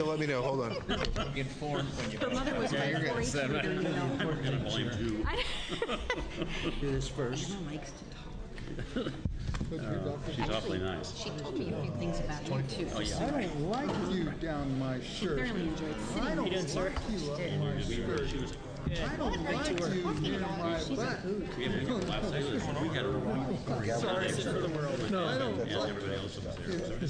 So let me know. Hold on. Informed when you. Her mother was my 4-H leader, you know. Do this first. Anna likes to talk. She's awfully nice. She told me a few things about you, too. Oh, yeah. I don't like you down my She shirt. thoroughly enjoyed sitting I don't with like you up my shirt. I don't like you near my butt. We had a last night. We had a Sorry for the world. No, I don't and like everybody else was there.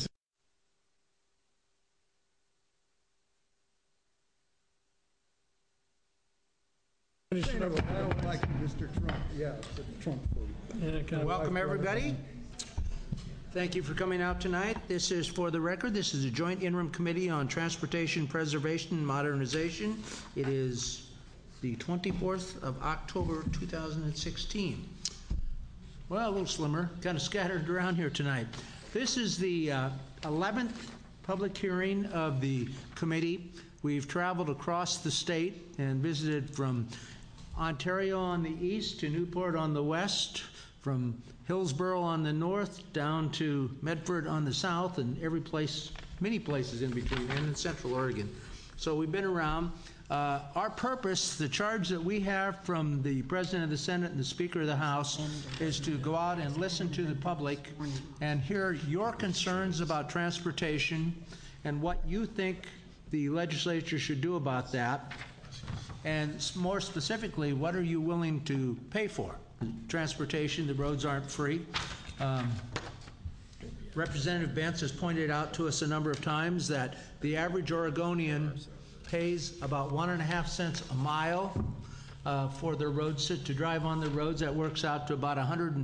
I don't like Mr. Trump. Yeah, it's a Trump vote. Welcome, everybody. Thank you for coming out tonight. This is, for the record, this is a joint interim committee on transportation preservation and modernization. It is the 24th of October, 2016. Well, a little slimmer, kind of scattered around here tonight. This is the 11th public hearing of the committee. We've traveled across the state and visited from Ontario on the east to Newport on the west, from Hillsborough on the north down to Medford on the south, and every place, many places in between, and in Central Oregon. So we've been around. Our purpose, the charge that we have from the President of the Senate and the Speaker of the House, is to go out and listen to the public and hear your concerns about transportation and what you think the legislature should do about that. And more specifically, what are you willing to pay for? Transportation, the roads aren't free. Representative Bentz has pointed out to us a number of times that the average Oregonian pays about 1.5 cents a mile for their roads to drive on the roads. That works out to about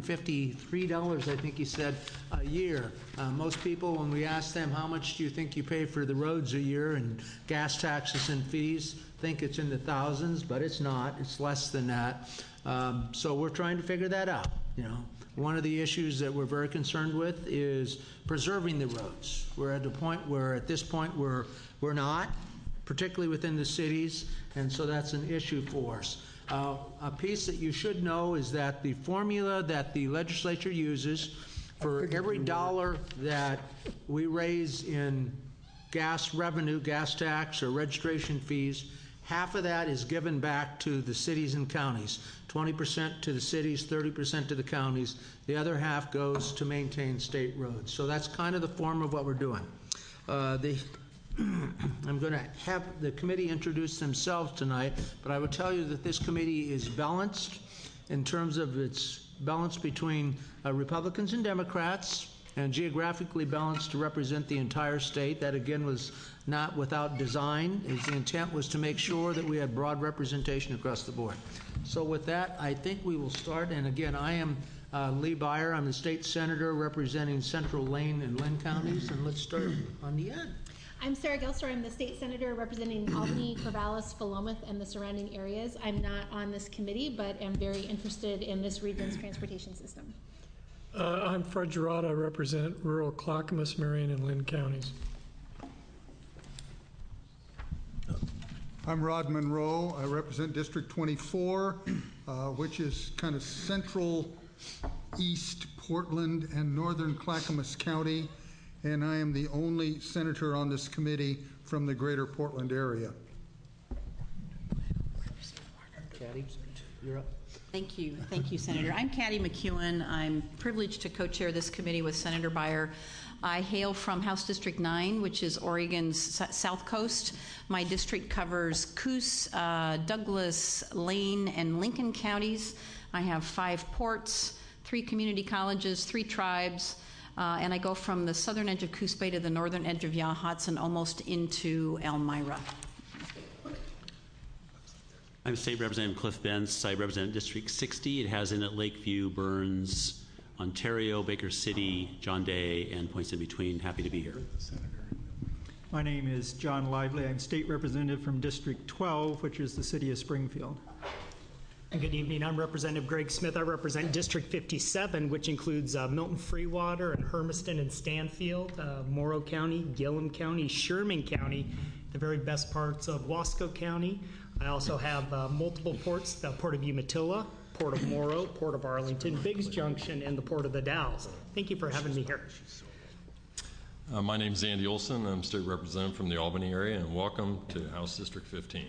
$153, I think he said, a year. Most people, when we ask them how much do you think you pay for the roads a year and gas taxes and fees, think it's in the thousands, but it's not. It's less than that. So we're trying to figure that out. You know, one of the issues that we're very concerned with is preserving the roads. We're at the point where, at this point, we're not, particularly within the cities, and so that's an issue for us. A piece that you should know is that the formula that the legislature uses for every dollar that we raise in gas revenue, gas tax, or registration fees, half of that is given back to the cities and counties. 20% to the cities, 30% to the counties. The other half goes to maintain state roads. So that's kind of the form of what we're doing. I'm going to have the committee introduce themselves tonight, but I would tell you that this committee is balanced in terms of its balance between Republicans and Democrats, and geographically balanced to represent the entire state. That, again, was not without design. The intent was to make sure that we had broad representation across the board. So with that, I think we will start. And again, I am Lee Byer. I'm the state senator representing Central, Lane, and Lynn counties. And let's start on the end. I'm Sarah Gelster. I'm the state senator representing Albany, Corvallis, Philomath, and the surrounding areas. I'm not on this committee, but am very interested in this region's transportation system. I'm Fred Girardi. I represent rural Clackamas, Marion, and Lynn counties. I'm Rod Monroe. I represent District 24, which is kind of central east Portland and northern Clackamas County, and I am the only senator on this committee from the greater Portland area. Caddy, you're up. Thank you, Senator. I'm Katty McEwen. I'm privileged to co-chair this committee with Senator Byer. I hail from House District 9, which is Oregon's south coast. My district covers Coos, Douglas, Lane, and Lincoln counties. I have 5 ports, 3 community colleges, 3 tribes, and I go from the southern edge of Coos Bay to the northern edge of Yachats and almost into Elmira. I'm State Representative Cliff Bentz. I represent District 60. It has in it Lakeview, Burns, Ontario, Baker City, John Day, and points in between. Happy to be here. My name is John Lively. I'm State Representative from District 12, which is the city of Springfield. Good evening. I'm Representative Greg Smith. I represent District 57, which includes Milton Freewater and Hermiston and Stanfield, Morrow County, Gillum County, Sherman County, the very best parts of Wasco County. I also have multiple ports, the Port of Umatilla, Port of Morrow, Port of Arlington, Biggs Junction, and the Port of the Dalles. Thank you for having me here. My name is Andy Olson. I'm state representative from the Albany area, and welcome to House District 15.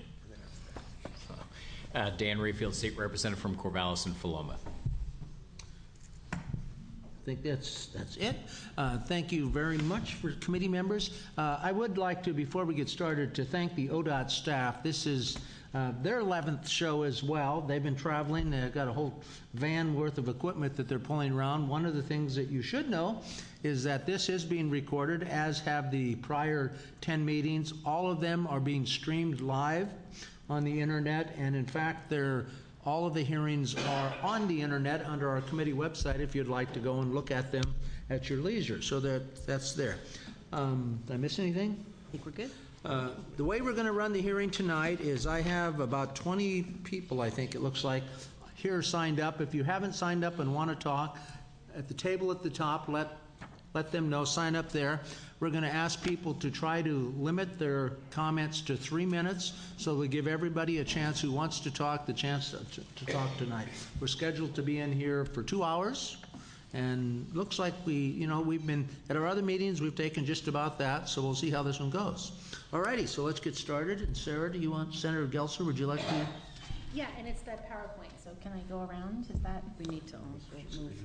Dan Rayfield, state representative from Corvallis and Philomath. I think that's it. Thank you very much for committee members. I would like to, before we get started, to thank the ODOT staff. This is their 11th show as well. They've been traveling. They've got a whole van worth of equipment that they're pulling around. One of the things that you should know is that this is being recorded, as have the prior 10 meetings. All of them are being streamed live on the internet, and in fact, all of the hearings are on the internet under our committee website if you'd like to go and look at them at your leisure. So that's there. Did I miss anything? I think we're good. The way we're going to run the hearing tonight is I have about 20 people, I think it looks like, here signed up. If you haven't signed up and want to talk, at the table at the top, let them know, sign up there. We're going to ask people to try to limit their comments to 3 minutes, so we give everybody a chance who wants to talk the chance to talk tonight. We're scheduled to be in here for 2 hours, and looks like we've been, at our other meetings, we've taken just about that, so we'll see how this one goes. All righty, so let's get started. And Sarah, do you want, Senator Gelser, would you like to? Yeah, and it's that PowerPoint, so can I go around? Is that? We need to also move.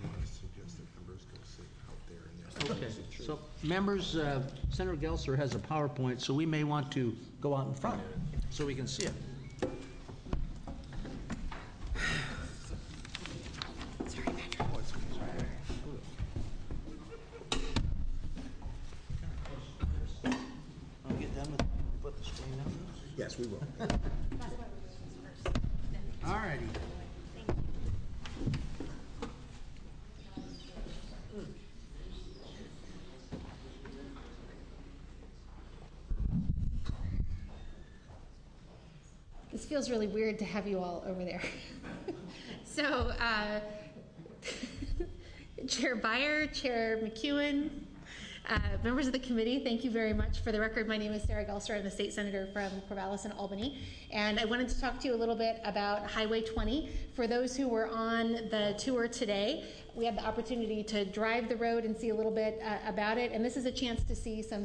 Okay, so members, Senator Gelser has a PowerPoint, so we may want to go out in front so we can see it. Sorry, Patrick. I'll get done with put the screen down. Yes, we will. All righty. This feels really weird to have you all over there. So, Chair Byer, Chair McEwen, members of the committee, thank you very much. For the record, my name is Sarah Gelser. I'm the state senator from Corvallis and Albany. And I wanted to talk to you a little bit about Highway 20. For those who were on the tour today, we had the opportunity to drive the road and see a little bit about it. And this is a chance to see some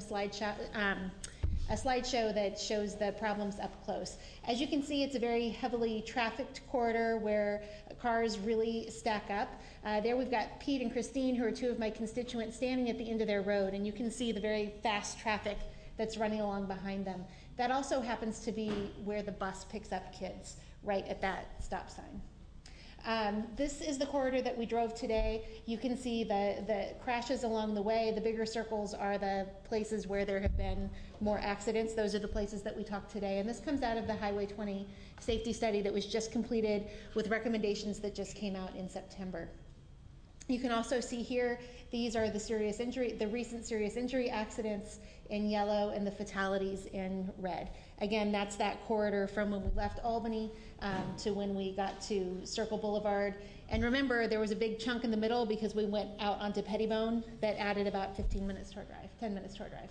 a slideshow that shows the problems up close. As you can see, it's a very heavily trafficked corridor where cars really stack up. There we've got Pete and Christine, who are two of my constituents, standing at the end of their road, and you can see the very fast traffic that's running along behind them. That also happens to be where the bus picks up kids, right at that stop sign. This is the corridor that we drove today. You can see the crashes along the way. The bigger circles are the places where there have been more accidents. Those are the places that we talked today. And this comes out of the Highway 20 safety study that was just completed with recommendations that just came out in September. You can also see here, these are the recent serious injury accidents in yellow and the fatalities in red. Again, that's that corridor from when we left Albany to when we got to Circle Boulevard. And remember, there was a big chunk in the middle because we went out onto Pettibone that added about 10 minutes to our drive.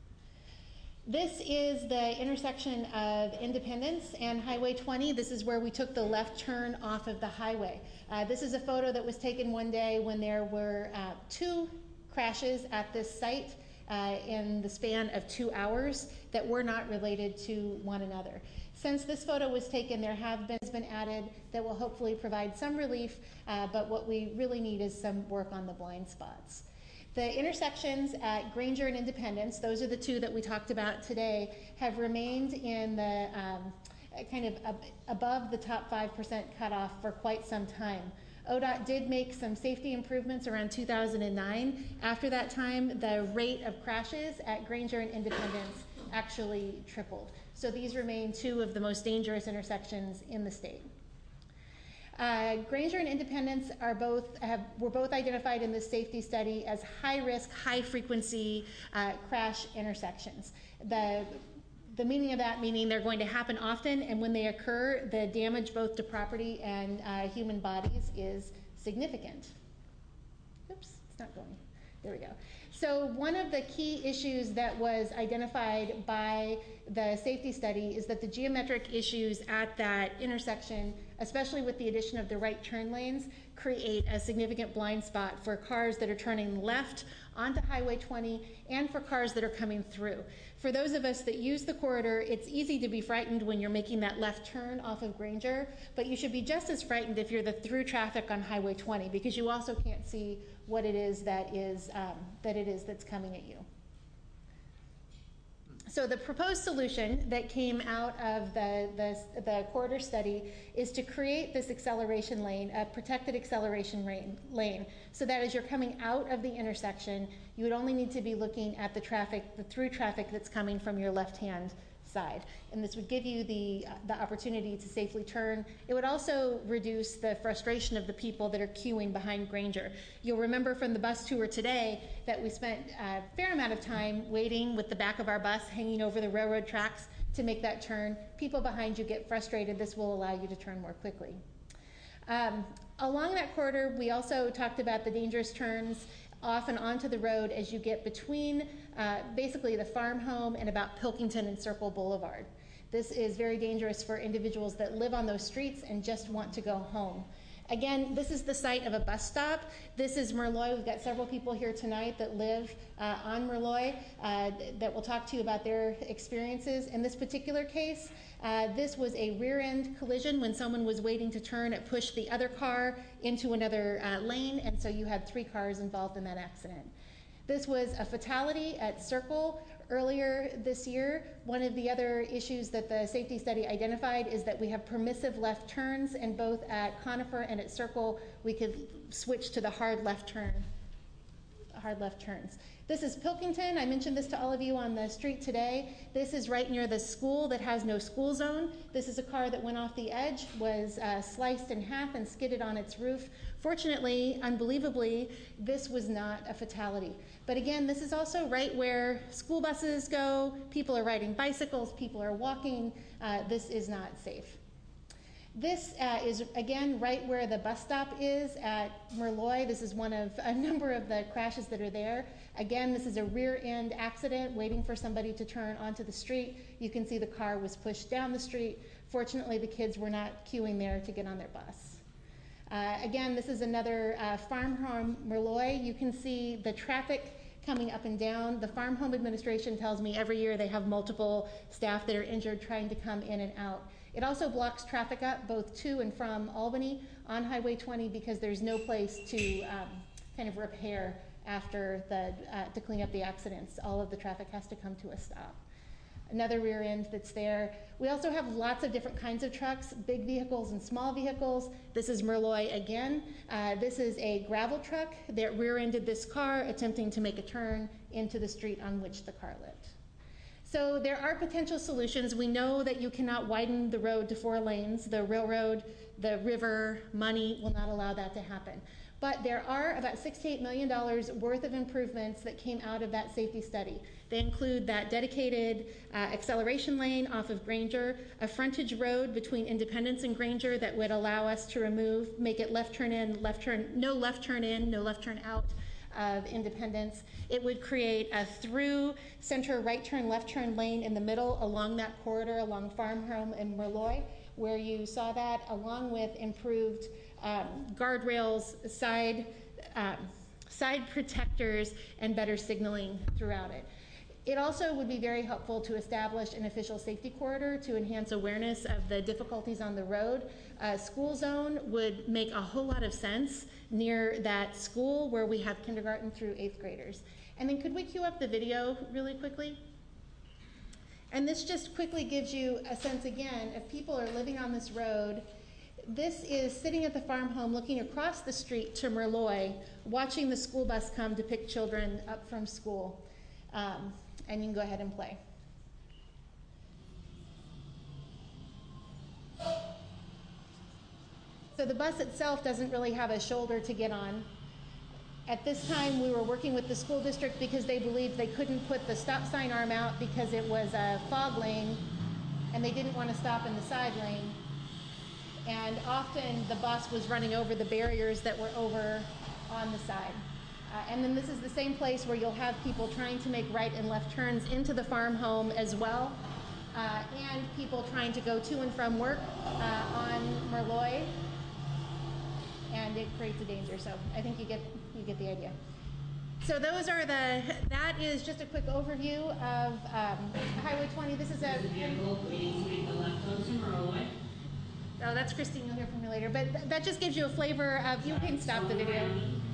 This is the intersection of Independence and Highway 20. This is where we took the left turn off of the highway. This is a photo that was taken one day when there were 2 crashes at this site in the span of 2 hours that were not related to one another. Since this photo was taken, there have been added that will hopefully provide some relief, but what we really need is some work on the blind spots. The intersections at Granger and Independence, those are the 2 that we talked about today, have remained in the kind of above the top 5% cutoff for quite some time. ODOT did make some safety improvements around 2009. After that time, the rate of crashes at Granger and Independence actually tripled. So these remain 2 of the most dangerous intersections in the state. Granger and Independence were both identified in the safety study as high-risk, high-frequency crash intersections. The meaning of that meaning they're going to happen often, and when they occur, the damage both to property and human bodies is significant. Oops, it's not going. There we go. So one of the key issues that was identified by the safety study is that the geometric issues at that intersection, especially with the addition of the right turn lanes, create a significant blind spot for cars that are turning left onto Highway 20 and for cars that are coming through. For those of us that use the corridor, it's easy to be frightened when you're making that left turn off of Granger, but you should be just as frightened if you're the through traffic on Highway 20, because you also can't see what it is that's coming at you. So the proposed solution that came out of the corridor study is to create this acceleration lane, a protected acceleration lane, so that as you're coming out of the intersection, you would only need to be looking at the traffic, the through traffic that's coming from your left-hand side. And this would give you the opportunity to safely turn. It would also reduce the frustration of the people that are queuing behind Granger. You'll remember from the bus tour today that we spent a fair amount of time waiting with the back of our bus hanging over the railroad tracks to make that turn. People behind you get frustrated. This will allow you to turn more quickly. Along that corridor, we also talked about the dangerous turns off and onto the road as you get between basically the farm home and about Pilkington and Circle Boulevard. This is very dangerous for individuals that live on those streets and just want to go home. Again, this is the site of a bus stop. This is Merloy. We've got several people here tonight that live on Merloy that will talk to you about their experiences. In this particular case, this was a rear-end collision when someone was waiting to turn. It pushed the other car into another lane, and so you had 3 cars involved in that accident. This was a fatality at Circle earlier this year. One of the other issues that the safety study identified is that we have permissive left turns, and both at Conifer and at Circle, we could switch to the hard left turns. This is Pilkington. I mentioned this to all of you on the street today. This is right near the school that has no school zone. This is a car that went off the edge, was sliced in half and skidded on its roof. Fortunately, unbelievably, this was not a fatality. But again, this is also right where school buses go. People are riding bicycles, people are walking. This is not safe. This is, again, right where the bus stop is at Merloy. This is one of a number of the crashes that are there. Again, this is a rear-end accident waiting for somebody to turn onto the street. You can see the car was pushed down the street. Fortunately, the kids were not queuing there to get on their bus. Again, this is another farm home, Merloy. You can see the traffic coming up and down. The Farm Home Administration tells me every year they have multiple staff that are injured trying to come in and out. It also blocks traffic up both to and from Albany on Highway 20 because there's no place to kind of repair after to clean up the accidents. All of the traffic has to come to a stop. Another rear end that's there. We also have lots of different kinds of trucks, big vehicles and small vehicles. This is Merloy again. This is a gravel truck that rear-ended this car attempting to make a turn into the street on which the car lived. So there are potential solutions. We know that you cannot widen the road to 4 lanes. The railroad, the river, money will not allow that to happen. But there are about $6 to $8 million worth of improvements that came out of that safety study. They include that dedicated acceleration lane off of Granger, a frontage road between Independence and Granger that would allow us to make it left turn in, no left turn in, no left turn out of Independence. It would create a through center right turn, left turn lane in the middle along that corridor along Farm Home and Merloy, where you saw that, along with improved guardrails, side protectors, and better signaling throughout it. It also would be very helpful to establish an official safety corridor to enhance awareness of the difficulties on the road. A school zone would make a whole lot of sense near that school where we have kindergarten through 8th graders. And then could we cue up the video really quickly? And this just quickly gives you a sense again, if people are living on this road. This is sitting at the farm home looking across the street to Merloy, watching the school bus come to pick children up from school. And you can go ahead and play. So the bus itself doesn't really have a shoulder to get on. At this time, we were working with the school district because they believed they couldn't put the stop sign arm out because it was a fog lane, and they didn't want to stop in the side lane. And often the bus was running over the barriers that were over on the side. And then this is the same place where you'll have people trying to make right and left turns into the farm home as well, and people trying to go to and from work on Merloy, and it creates a danger. So I think you get the idea. So those are that is just a quick overview of Highway 20. This is a vehicle, please make a left turn to Merloy. Oh, that's Christine, you'll hear from me later. But that just gives you a flavor of, you can stop the video.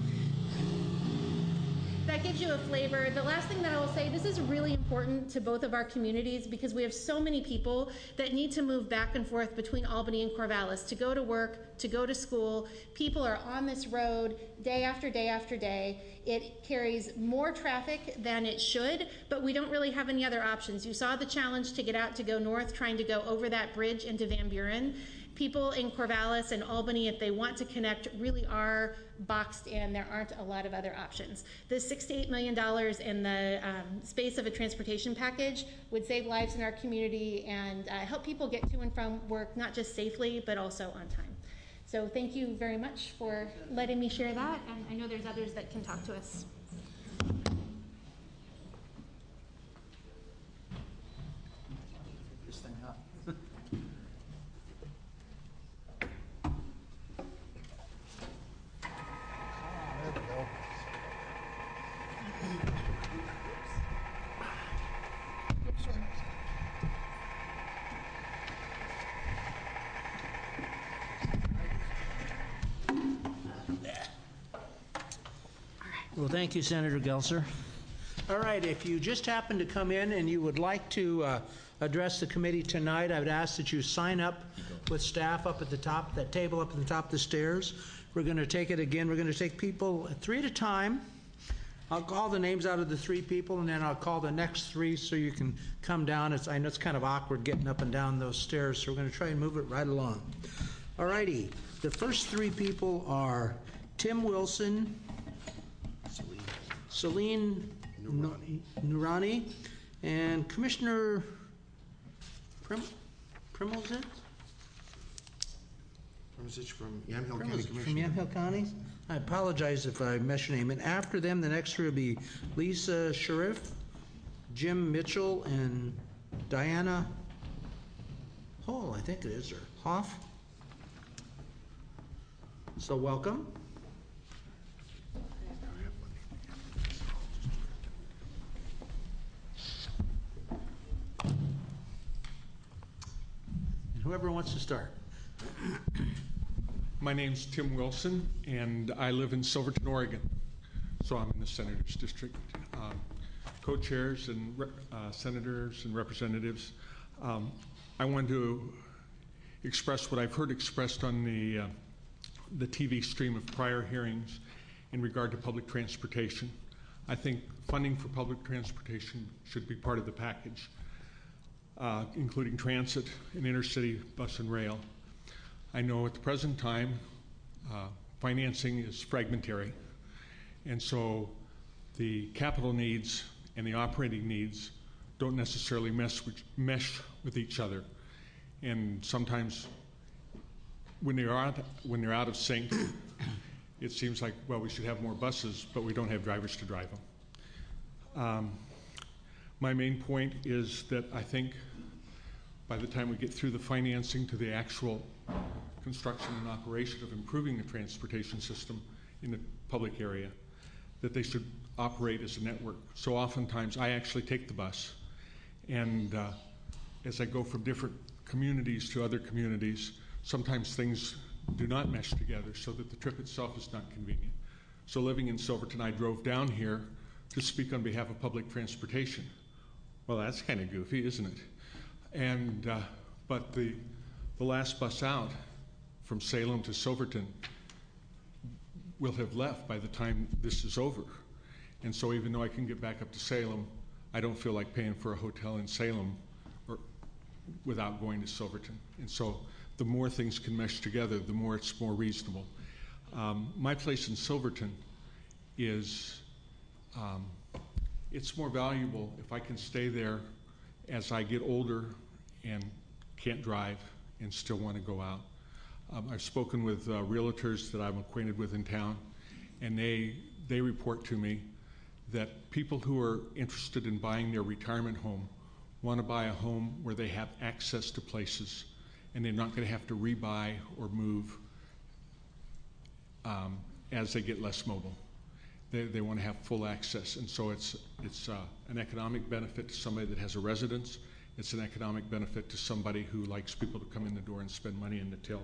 That gives you a flavor. The last thing that I will say, this is really important to both of our communities because we have so many people that need to move back and forth between Albany and Corvallis to go to work, to go to school. People are on this road day after day after day. It carries more traffic than it should, but we don't really have any other options. You saw the challenge to get out to go north, trying to go over that bridge into Van Buren. People in Corvallis and Albany, if they want to connect, really are boxed in. There aren't a lot of other options. The $6 to $8 million in the space of a transportation package would save lives in our community and help people get to and from work, not just safely, but also on time. So thank you very much for letting me share that, and I know there's others that can talk to us. This thing up. Well, thank you, Senator Gelser. All right, if you just happen to come in and you would like to address the committee tonight, I would ask that you sign up with staff up at the top, that table up at the top of the stairs. We're going to take it again. We're going to take people 3 at a time. I'll call the names out of the 3 people, and then I'll call the next 3 so you can come down. I know it's kind of awkward getting up and down those stairs, so we're going to try and move it right along. All righty. The first 3 people are Tim Wilson, Celine Noorani, and Commissioner Primolzit? Primolzit from Yamhill County Commission. From Yamhill County? I apologize if I mess your name. And after them, the next 3 will be Lisa Sharif, Jim Mitchell, and Diana Hall, I think it is, or Hoff. So welcome. Whoever wants to start. My name's Tim Wilson, and I live in Silverton, Oregon. So I'm in the Senator's District. Co-chairs and senators and representatives, I wanted to express what I've heard expressed on the TV stream of prior hearings in regard to public transportation. I think funding for public transportation should be part of the package. Including transit and intercity bus and rail. I know at the present time, financing is fragmentary, and so the capital needs and the operating needs don't necessarily mesh with each other. And sometimes when they're out of sync, it seems like, well, we should have more buses, but we don't have drivers to drive them. My main point is that I think by the time we get through the financing to the actual construction and operation of improving the transportation system in the public area, that they should operate as a network. So oftentimes I actually take the bus, and as I go from different communities to other communities, sometimes things do not mesh together so that the trip itself is not convenient. So living in Silverton, I drove down here to speak on behalf of public transportation. Well, that's kind of goofy, isn't it? And but the last bus out from Salem to Silverton will have left by the time this is over. And so even though I can get back up to Salem, I don't feel like paying for a hotel in Salem or without going to Silverton. And so the more things can mesh together, the more it's more reasonable. My place in Silverton is it's more valuable if I can stay there as I get older and can't drive and still want to go out. I've spoken with realtors that I'm acquainted with in town, and they they report to me that people who are interested in buying their retirement home want to buy a home where they have access to places and they're not going to have to rebuy or move as they get less mobile. They want to have full access, and so it's an economic benefit to somebody that has a residence. It's an economic benefit to somebody who likes people to come in the door and spend money in the till.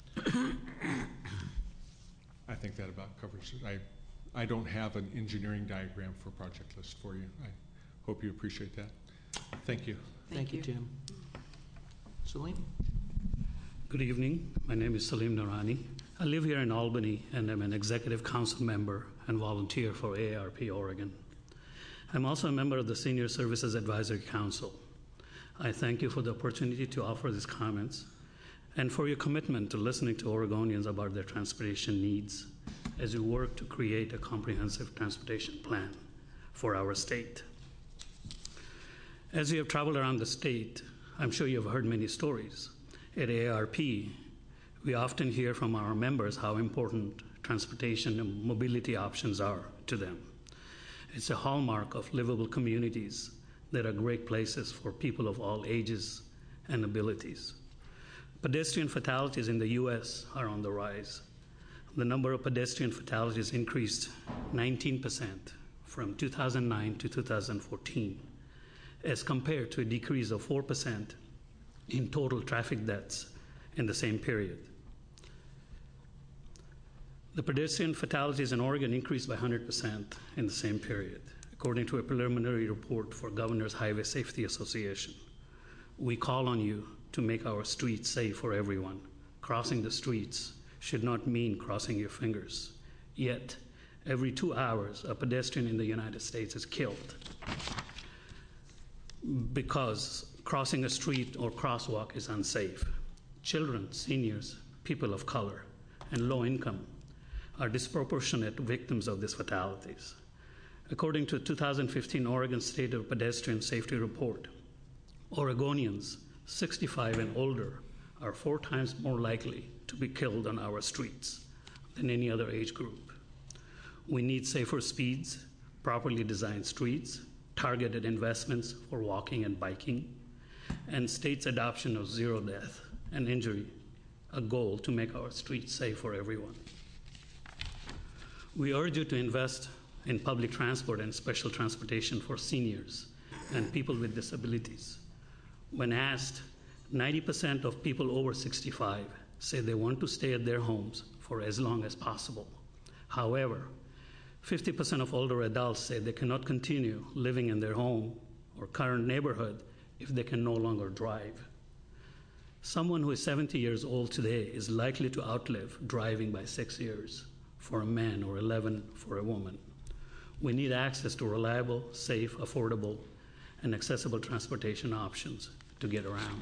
I think that about covers it. I don't have an engineering diagram for Project List for you. I hope you appreciate that. Thank you. Thank you, Tim. Salim? Good evening. My name is Salim Noorani. I live here in Albany, and I'm an executive council member and volunteer for AARP Oregon. I'm also a member of the Senior Services Advisory Council. I thank you for the opportunity to offer these comments and for your commitment to listening to Oregonians about their transportation needs as you work to create a comprehensive transportation plan for our state. As you have traveled around the state, I'm sure you have heard many stories. At AARP, we often hear from our members how important transportation and mobility options are to them. It's a hallmark of livable communities that are great places for people of all ages and abilities. Pedestrian fatalities in the U.S. are on the rise. The number of pedestrian fatalities increased 19% from 2009 to 2014, as compared to a decrease of 4% in total traffic deaths in the same period. The pedestrian fatalities in Oregon increased by 100% in the same period, according to a preliminary report for Governor's Highway Safety Association. We call on you to make our streets safe for everyone. Crossing the streets should not mean crossing your fingers. Yet, every 2 hours, a pedestrian in the United States is killed because crossing a street or crosswalk is unsafe. Children, seniors, people of color, and low income are disproportionate victims of these fatalities. According to a 2015 Oregon State of Pedestrian Safety Report, Oregonians 65 and older are 4 times more likely to be killed on our streets than any other age group. We need safer speeds, properly designed streets, targeted investments for walking and biking, and state's adoption of zero death and injury, a goal to make our streets safe for everyone. We urge you to invest in public transport and special transportation for seniors and people with disabilities. When asked, 90% of people over 65 say they want to stay at their homes for as long as possible. However, 50% of older adults say they cannot continue living in their home or current neighborhood if they can no longer drive. Someone who is 70 years old today is likely to outlive driving by 6 years for a man or 11 for a woman. We need access to reliable, safe, affordable, and accessible transportation options to get around.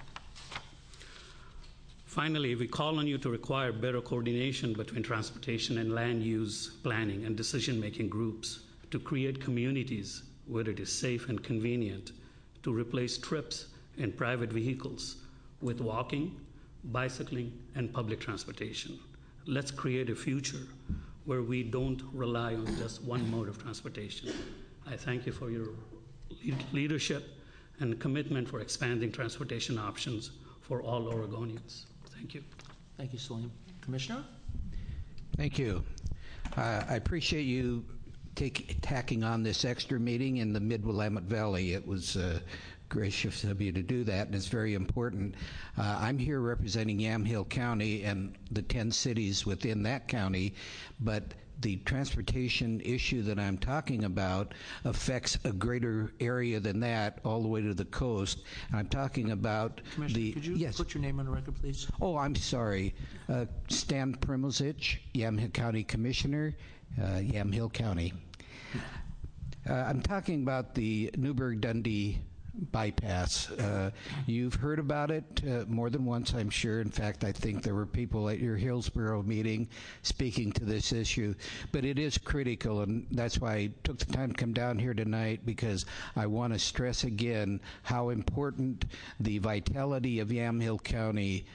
Finally, we call on you to require better coordination between transportation and land use planning and decision-making groups to create communities where it is safe and convenient to replace trips in private vehicles with walking, bicycling, and public transportation. Let's create a future where we don't rely on just one mode of transportation. I thank you for your leadership and commitment for expanding transportation options for all Oregonians. Thank you. Thank you, Salim. Commissioner? Thank you. I appreciate you tacking on this extra meeting in the Mid-Willamette Valley. It was gracious of you to do that, and it's very important. I'm here representing Yamhill County and the 10 cities within that county, but the transportation issue that I'm talking about affects a greater area than that, all the way to the coast. I'm talking about Commissioner, could you put your name on the record, please? Oh, I'm sorry. Stan Primozic, Yamhill County Commissioner, Yamhill County. I'm talking about the Newburgh-Dundee bypass. You've heard about it more than once, I'm sure. In fact, I think there were people at your Hillsborough meeting speaking to this issue. But it is critical, and that's why I took the time to come down here tonight, because I want to stress again how important the vitality of Yamhill County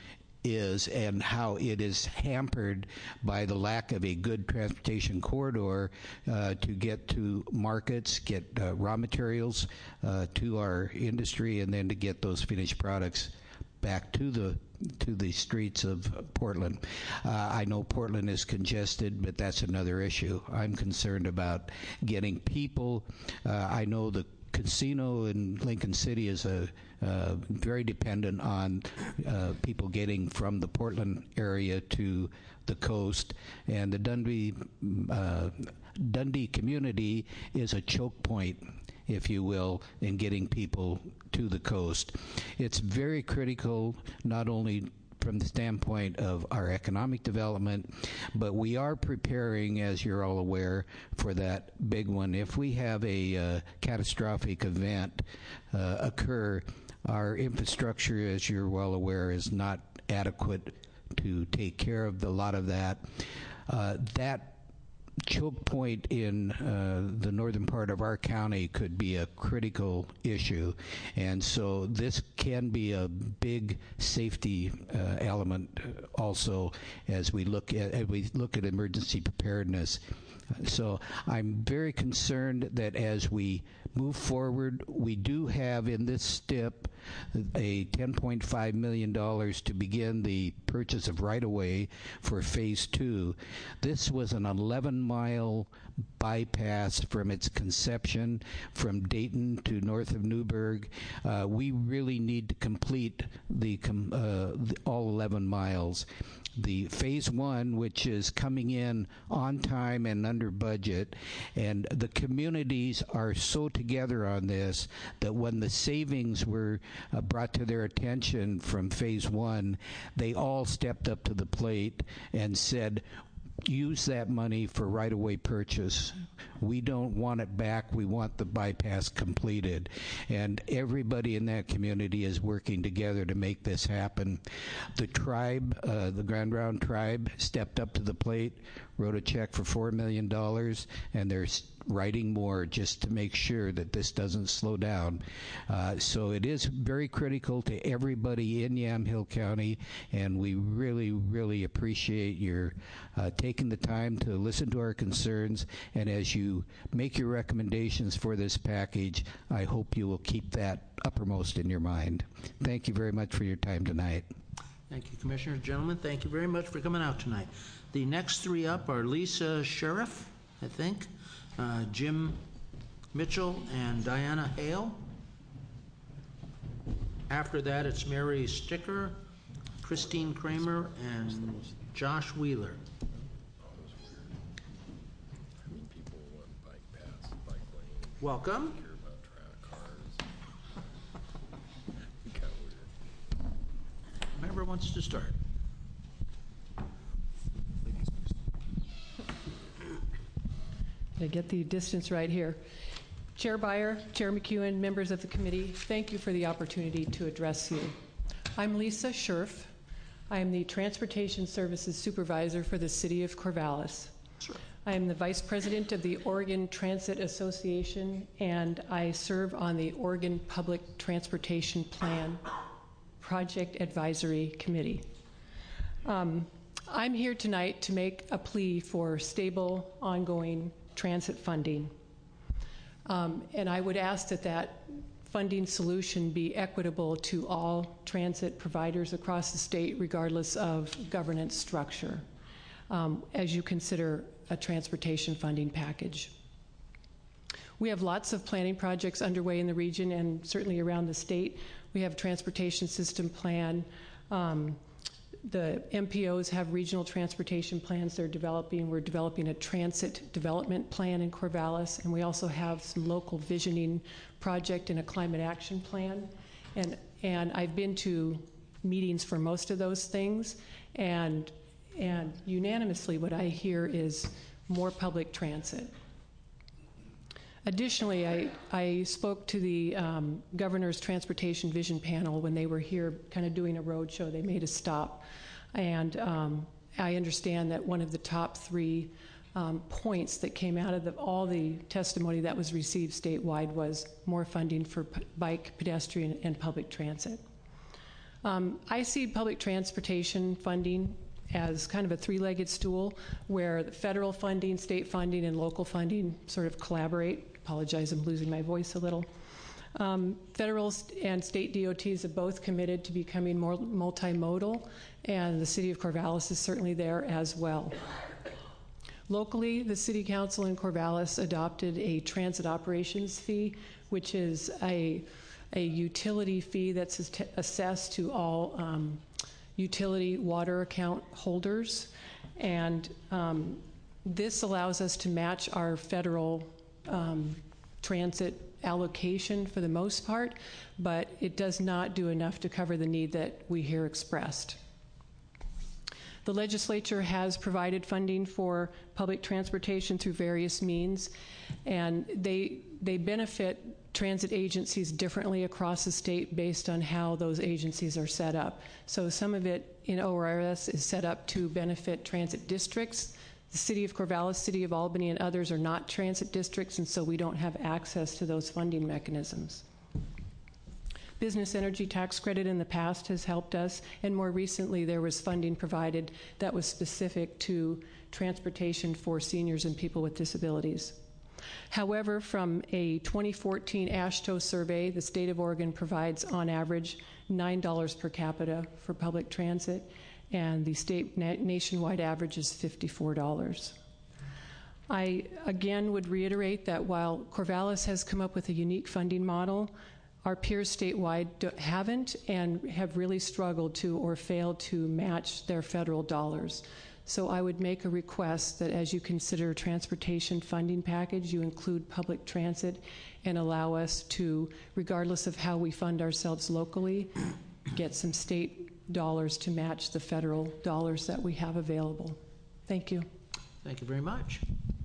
is and how it is hampered by the lack of a good transportation corridor to get to markets, get raw materials to our industry, and then to get those finished products back to the streets of Portland. I know Portland is congested, but that's another issue. I'm concerned about getting people. I know the casino in Lincoln City is very dependent on people getting from the Portland area to the coast, and the Dundee community is a choke point, if you will, in getting people to the coast. It's very critical, not only from the standpoint of our economic development, but we are preparing, as you're all aware, for that big one. If we have a catastrophic event occur, our infrastructure, as you're well aware, is not adequate to take care of a lot of that. That choke point in the northern part of our county could be a critical issue, and so this can be a big safety element also as we look at emergency preparedness. So I'm very concerned that as we move forward, we do have in this STIP a $10.5 million to begin the purchase of right-of-way for Phase 2. This was an 11-mile bypass from its conception from Dayton to north of Newburgh. We really need to complete all 11 miles. The Phase 1, which is coming in on time and under budget, and the communities are so together on this that when the savings were brought to their attention from Phase 1, they all stepped up to the plate and said, use that money for right-of-way purchase. We don't want it back. We want the bypass completed. And everybody in that community is working together to make this happen. The tribe, the Grand Round tribe, stepped up to the plate, wrote a check for $4 million, and they're writing more just to make sure that this doesn't slow down. So it is very critical to everybody in Yamhill County, and we really, really appreciate your taking the time to listen to our concerns, and as you make your recommendations for this package, I hope you will keep that uppermost in your mind. Thank you very much for your time tonight. Thank you, Commissioners. Gentlemen, thank you very much for coming out tonight. The next three up are Lisa Sheriff, I think, Jim Mitchell, and Diana Hale. After that, it's Mary Sticker, Christine Kramer, and Josh Wheeler. Welcome. Whoever wants to start. I get the distance right here. Chair Beyer, Chair McEwen, members of the committee, thank you for the opportunity to address you. I'm Lisa Scherf. I am the Transportation Services Supervisor for the City of Corvallis. Sure. I am the Vice President of the Oregon Transit Association, and I serve on the Oregon Public Transportation Plan Project Advisory Committee. I'm here tonight to make a plea for stable, ongoing transit funding. And I would ask that that funding solution be equitable to all transit providers across the state, regardless of governance structure, as you consider a transportation funding package. We have lots of planning projects underway in the region and certainly around the state. We have a transportation system plan. The MPOs have regional transportation plans they're developing. We're developing a transit development plan in Corvallis, and we also have some local visioning project and a climate action plan. And I've been to meetings for most of those things, and unanimously what I hear is more public transit. Additionally, I spoke to the Governor's Transportation Vision Panel when they were here kind of doing a road show. They made a stop. And I understand that one of the top three points that came out of all the testimony that was received statewide was more funding for bike, pedestrian, and public transit. I see public transportation funding as kind of a three-legged stool where the federal funding, state funding, and local funding sort of collaborate. Apologize, I'm losing my voice a little. Federal and state DOTs have both committed to becoming more multimodal, and the City of Corvallis is certainly there as well. Locally, the City Council in Corvallis adopted a transit operations fee, which is a utility fee that's assessed to all utility water account holders. And this allows us to match our federal transit allocation for the most part, but it does not do enough to cover the need that we hear expressed. The legislature has provided funding for public transportation through various means, and they benefit transit agencies differently across the state based on how those agencies are set up. So some of it in ORS is set up to benefit transit districts. The City of Corvallis, City of Albany, and others are not transit districts, and so we don't have access to those funding mechanisms. Business energy tax credit in the past has helped us, and more recently there was funding provided that was specific to transportation for seniors and people with disabilities. However, from a 2014 AASHTO survey, the state of Oregon provides on average $9 per capita for public transit, and the state nationwide average is $54. I again would reiterate that while Corvallis has come up with a unique funding model, our peers statewide haven't and have really struggled to or failed to match their federal dollars. So I would make a request that as you consider a transportation funding package, you include public transit and allow us to, regardless of how we fund ourselves locally, get some state dollars to match the federal dollars that we have available. Thank you. Thank you very much.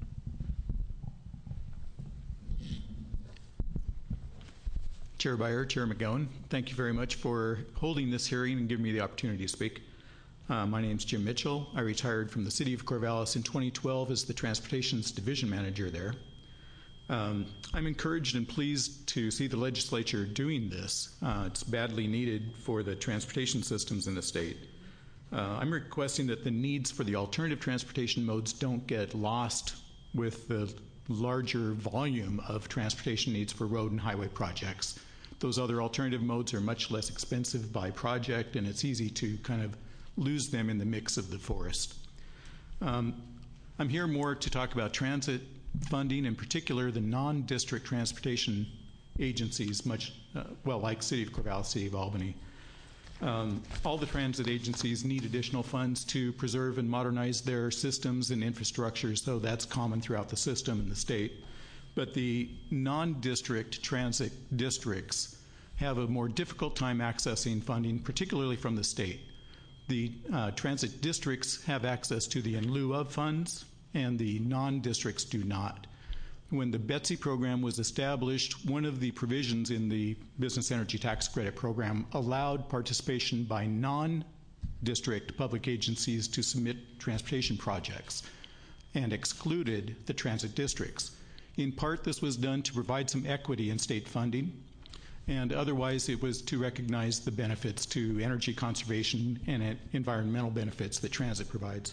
Chair Byer, Chair McGowan, thank you very much for holding this hearing and giving me the opportunity to speak. My name is Jim Mitchell. I retired from the City of Corvallis in 2012 as the Transportations Division Manager there. I'm encouraged and pleased to see the legislature doing this. It's badly needed for the transportation systems in the state. I'm requesting that the needs for the alternative transportation modes don't get lost with the larger volume of transportation needs for road and highway projects. Those other alternative modes are much less expensive by project, and it's easy to kind of lose them in the mix of the forest. I'm here more to talk about transit funding, in particular the non-district transportation agencies, like City of Corvallis, City of Albany. All the transit agencies need additional funds to preserve and modernize their systems and infrastructure, so that's common throughout the system in the state. But the non-district transit districts have a more difficult time accessing funding, particularly from the state. The transit districts have access to the in lieu of funds, and the non-districts do not. When the BETSI program was established, one of the provisions in the Business Energy Tax Credit program allowed participation by non-district public agencies to submit transportation projects and excluded the transit districts. In part, this was done to provide some equity in state funding, and otherwise it was to recognize the benefits to energy conservation and environmental benefits that transit provides.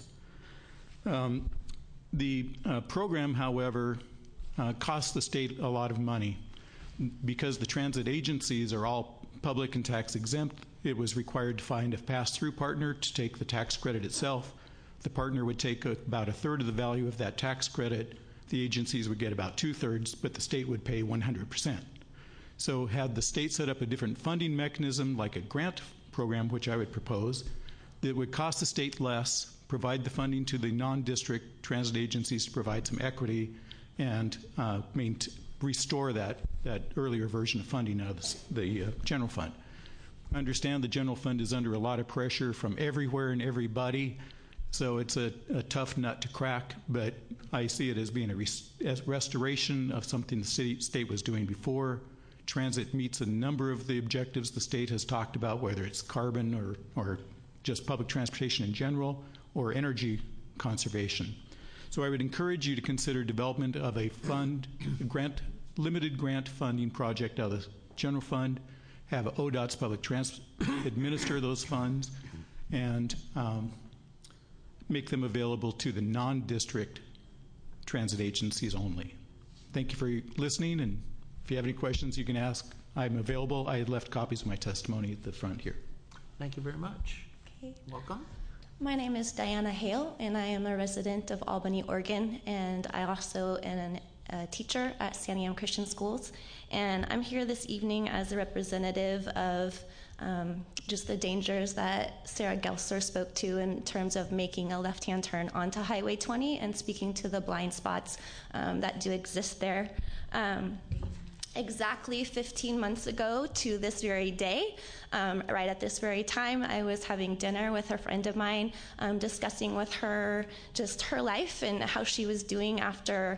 The program, however, costs the state a lot of money. Because the transit agencies are all public and tax exempt, it was required to find a pass-through partner to take the tax credit itself. The partner would take about a third of the value of that tax credit. The agencies would get about 2/3, but the state would pay 100%. So had the state set up a different funding mechanism, like a grant program, which I would propose, that would cost the state less, provide the funding to the non-district transit agencies to provide some equity, and restore that earlier version of funding out of the general fund. I understand the general fund is under a lot of pressure from everywhere and everybody, so it's a tough nut to crack, but I see it as being a restoration of something the state was doing before. Transit meets a number of the objectives the state has talked about, whether it's carbon or just public transportation in general, or energy conservation. So I would encourage you to consider development of a limited grant funding project out of the general fund, have ODOT's public transit administer those funds, and make them available to the non-district transit agencies only. Thank you for listening, and if you have any questions, you can ask. I'm available. I had left copies of my testimony at the front here. Thank you very much. Okay. Welcome. My name is Diana Hale, and I am a resident of Albany, Oregon, and I also am a teacher at Santiam Christian Schools. And I'm here this evening as a representative of just the dangers that Sarah Gelsler spoke to in terms of making a left-hand turn onto Highway 20 and speaking to the blind spots that do exist there. Exactly 15 months ago to this very day, right at this very time, I was having dinner with a friend of mine, discussing with her just her life and how she was doing after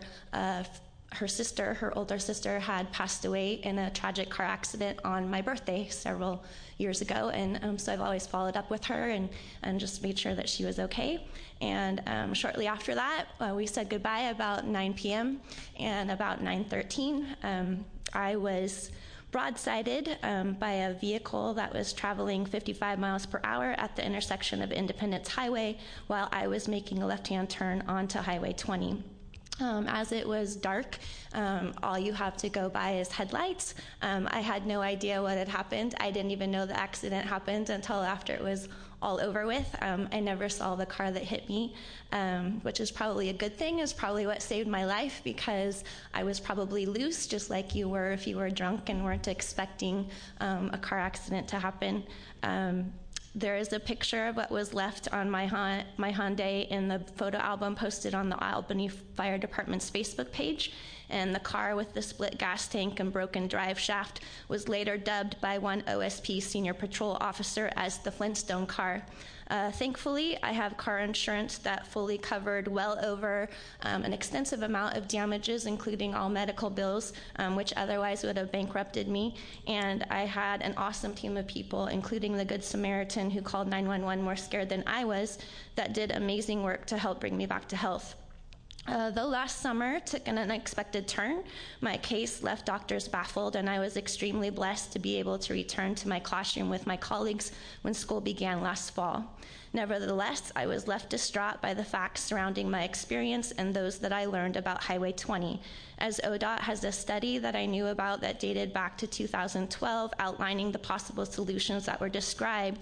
her older sister, had passed away in a tragic car accident on my birthday several years ago. And so I've always followed up with her and just made sure that she was okay. And shortly after that, we said goodbye about 9 p.m. And about 9:13, I was broadsided by a vehicle that was traveling 55 miles per hour at the intersection of Independence Highway while I was making a left-hand turn onto Highway 20. As it was dark, all you have to go by is headlights. I had no idea what had happened. I didn't even know the accident happened until after it was all over with. I never saw the car that hit me, which is probably a good thing, is probably what saved my life, because I was probably loose, just like you were if you were drunk and weren't expecting a car accident to happen. There is a picture of what was left on my Hyundai in the photo album posted on the Albany Fire Department's Facebook page, and the car with the split gas tank and broken drive shaft was later dubbed by one OSP senior patrol officer as the Flintstone car. Thankfully, I have car insurance that fully covered well over an extensive amount of damages, including all medical bills, which otherwise would have bankrupted me. And I had an awesome team of people, including the Good Samaritan, who called 911 more scared than I was, that did amazing work to help bring me back to health. Though last summer took an unexpected turn, my case left doctors baffled, and I was extremely blessed to be able to return to my classroom with my colleagues when school began last fall. Nevertheless, I was left distraught by the facts surrounding my experience and those that I learned about Highway 20, as ODOT has a study that I knew about that dated back to 2012 outlining the possible solutions that were described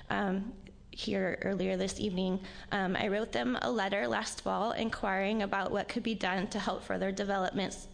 here earlier this evening. I wrote them a letter last fall inquiring about what could be done to help further develop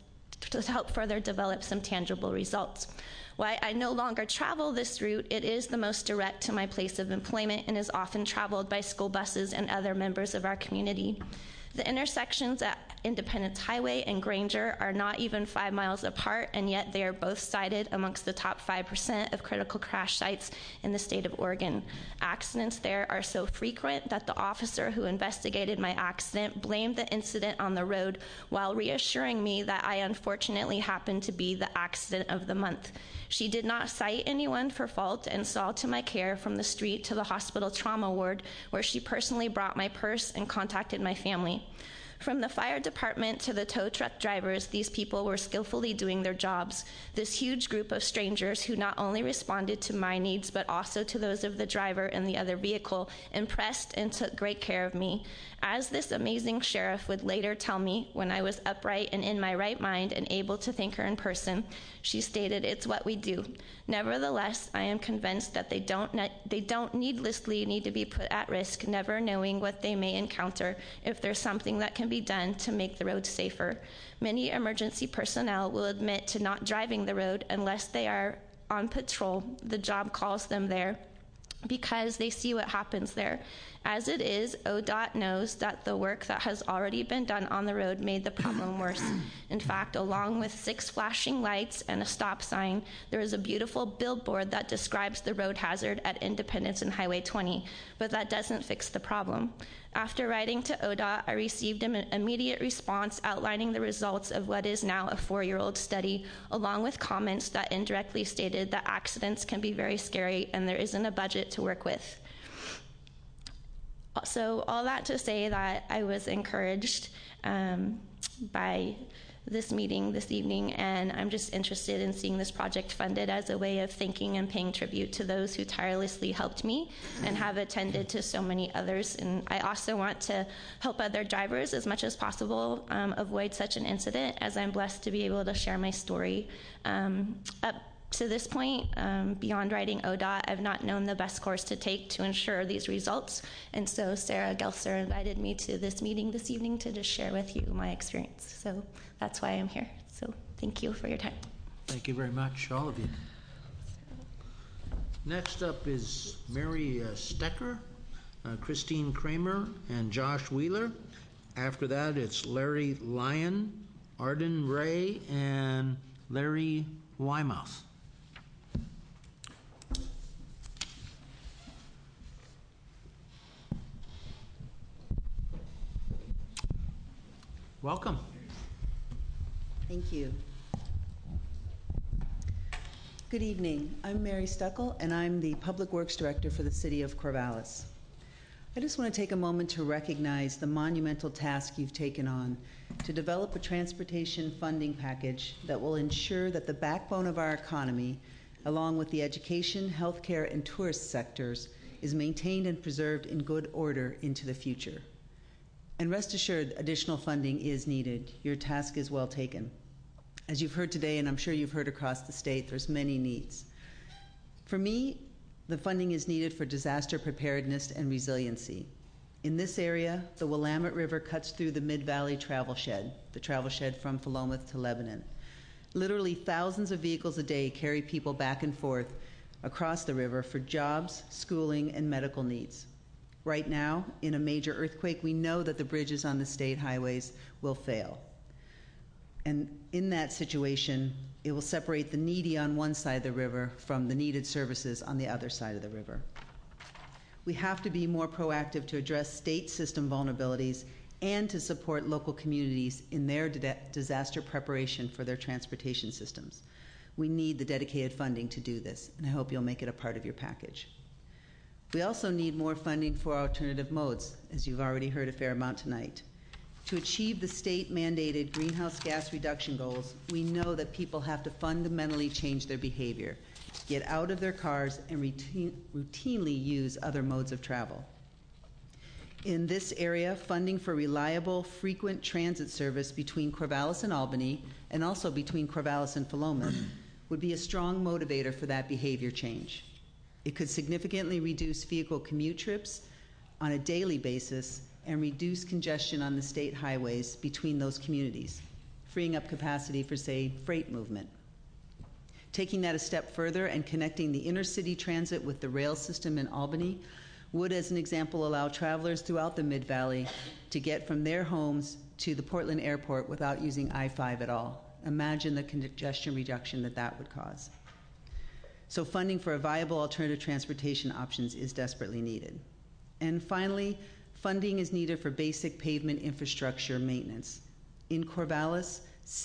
some tangible results. While I no longer travel this route, it is the most direct to my place of employment and is often traveled by school buses and other members of our community. The intersections at Independence Highway and Granger are not even 5 miles apart, and yet they are both cited amongst the top 5% of critical crash sites in the state of Oregon. Accidents there are so frequent that the officer who investigated my accident blamed the incident on the road while reassuring me that I unfortunately happened to be the accident of the month. She did not cite anyone for fault and saw to my care from the street to the hospital trauma ward, where she personally brought my purse and contacted my family. From the fire department to the tow truck drivers, these people were skillfully doing their jobs. This huge group of strangers who not only responded to my needs, but also to those of the driver and the other vehicle, impressed and took great care of me. As this amazing sheriff would later tell me, when I was upright and in my right mind and able to thank her in person, she stated, "It's what we do." Nevertheless, I am convinced that they don't needlessly need to be put at risk, never knowing what they may encounter if there's something that can be done to make the road safer. Many emergency personnel will admit to not driving the road unless they are on patrol. The job calls them there because they see what happens there. As it is, ODOT knows that the work that has already been done on the road made the problem worse. In fact, along with 6 flashing lights and a stop sign, there is a beautiful billboard that describes the road hazard at Independence and Highway 20, but that doesn't fix the problem. After writing to ODOT, I received an immediate response outlining the results of what is now a 4-year-old study, along with comments that indirectly stated that accidents can be very scary and there isn't a budget to work with. So all that to say that I was encouraged by this meeting this evening, and I'm just interested in seeing this project funded as a way of thanking and paying tribute to those who tirelessly helped me and have attended to so many others. And I also want to help other drivers as much as possible avoid such an incident, as I'm blessed to be able to share my story. Up to this point, beyond writing ODOT, I've not known the best course to take to ensure these results. And so Sarah Gelser invited me to this meeting this evening to just share with you my experience. So that's why I'm here. So thank you for your time. Thank you very much, all of you. Next up is Mary Stecker, Christine Kramer, and Josh Wheeler. After that, it's Larry Lyon, Arden Ray, and Larry Weymouth. Welcome. Thank you. Good evening. I'm Mary Stuckel, and I'm the Public Works Director for the City of Corvallis. I just want to take a moment to recognize the monumental task you've taken on to develop a transportation funding package that will ensure that the backbone of our economy, along with the education, healthcare, and tourist sectors, is maintained and preserved in good order into the future. And rest assured, additional funding is needed. Your task is well taken. As you've heard today, and I'm sure you've heard across the state, there's many needs. For me, the funding is needed for disaster preparedness and resiliency. In this area, the Willamette River cuts through the Mid-Valley travel shed, the travel shed from Philomath to Lebanon. Literally thousands of vehicles a day carry people back and forth across the river for jobs, schooling, and medical needs. Right now, in a major earthquake, we know that the bridges on the state highways will fail. And in that situation, it will separate the needy on one side of the river from the needed services on the other side of the river. We have to be more proactive to address state system vulnerabilities and to support local communities in their disaster preparation for their transportation systems. We need the dedicated funding to do this, and I hope you'll make it a part of your package. We also need more funding for alternative modes, as you've already heard a fair amount tonight. To achieve the state-mandated greenhouse gas reduction goals, we know that people have to fundamentally change their behavior, get out of their cars, and routinely use other modes of travel. In this area, funding for reliable, frequent transit service between Corvallis and Albany, and also between Corvallis and Philomath, would be a strong motivator for that behavior change. It could significantly reduce vehicle commute trips on a daily basis and reduce congestion on the state highways between those communities, freeing up capacity for, say, freight movement. Taking that a step further and connecting the inner-city transit with the rail system in Albany would, as an example, allow travelers throughout the Mid-Valley to get from their homes to the Portland Airport without using I-5 at all. Imagine the congestion reduction that that would cause. So funding for a viable alternative transportation options is desperately needed. And finally, funding is needed for basic pavement infrastructure maintenance. In Corvallis,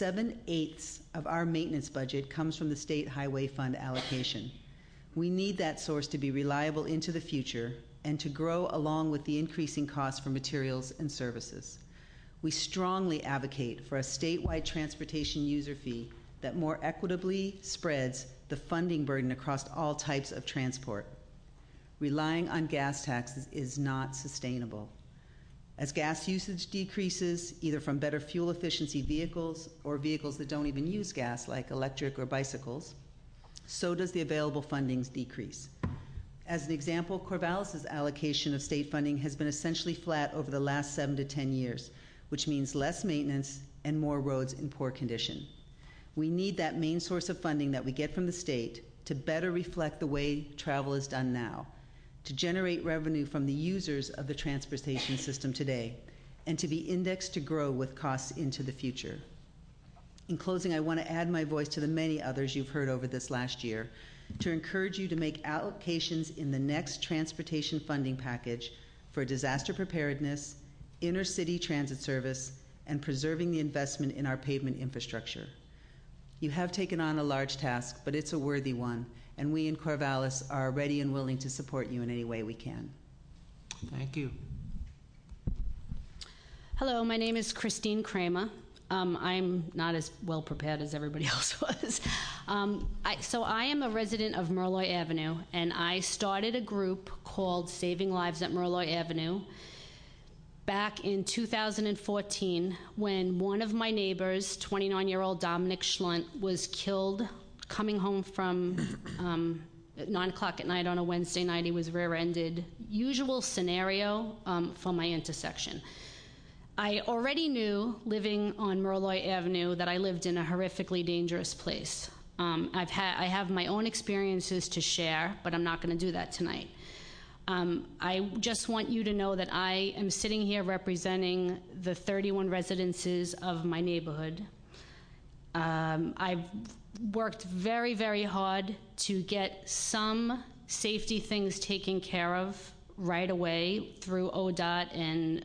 7/8 of our maintenance budget comes from the State Highway Fund allocation. We need that source to be reliable into the future and to grow along with the increasing costs for materials and services. We strongly advocate for a statewide transportation user fee that more equitably spreads the funding burden across all types of transport. Relying on gas taxes is not sustainable. As gas usage decreases, either from better fuel efficiency vehicles or vehicles that don't even use gas, like electric or bicycles, so does the available fundings decrease. As an example, Corvallis' allocation of state funding has been essentially flat over the last 7 to 10 years, which means less maintenance and more roads in poor condition. We need that main source of funding that we get from the state to better reflect the way travel is done now, to generate revenue from the users of the transportation system today, and to be indexed to grow with costs into the future. In closing, I want to add my voice to the many others you've heard over this last year to encourage you to make allocations in the next transportation funding package for disaster preparedness, inner-city transit service, and preserving the investment in our pavement infrastructure. You have taken on a large task, but it's a worthy one, and we in Corvallis are ready and willing to support you in any way we can. Thank you. Hello, my name is Christine Kramer. I'm not as well prepared as everybody else was. So I am a resident of Merloy Avenue, and I started a group called Saving Lives at Merloy Avenue back in 2014 when one of my neighbors, 29-year-old Dominic Schlunt, was killed coming home from at 9 o'clock at night on a Wednesday night. He was rear-ended. Usual scenario for my intersection. I already knew, living on Merloy Avenue, that I lived in a horrifically dangerous place. I have my own experiences to share, but I'm not going to do that tonight. I just want you to know that I am sitting here representing the 31 residences of my neighborhood. I've worked very, very hard to get some safety things taken care of right away through ODOT and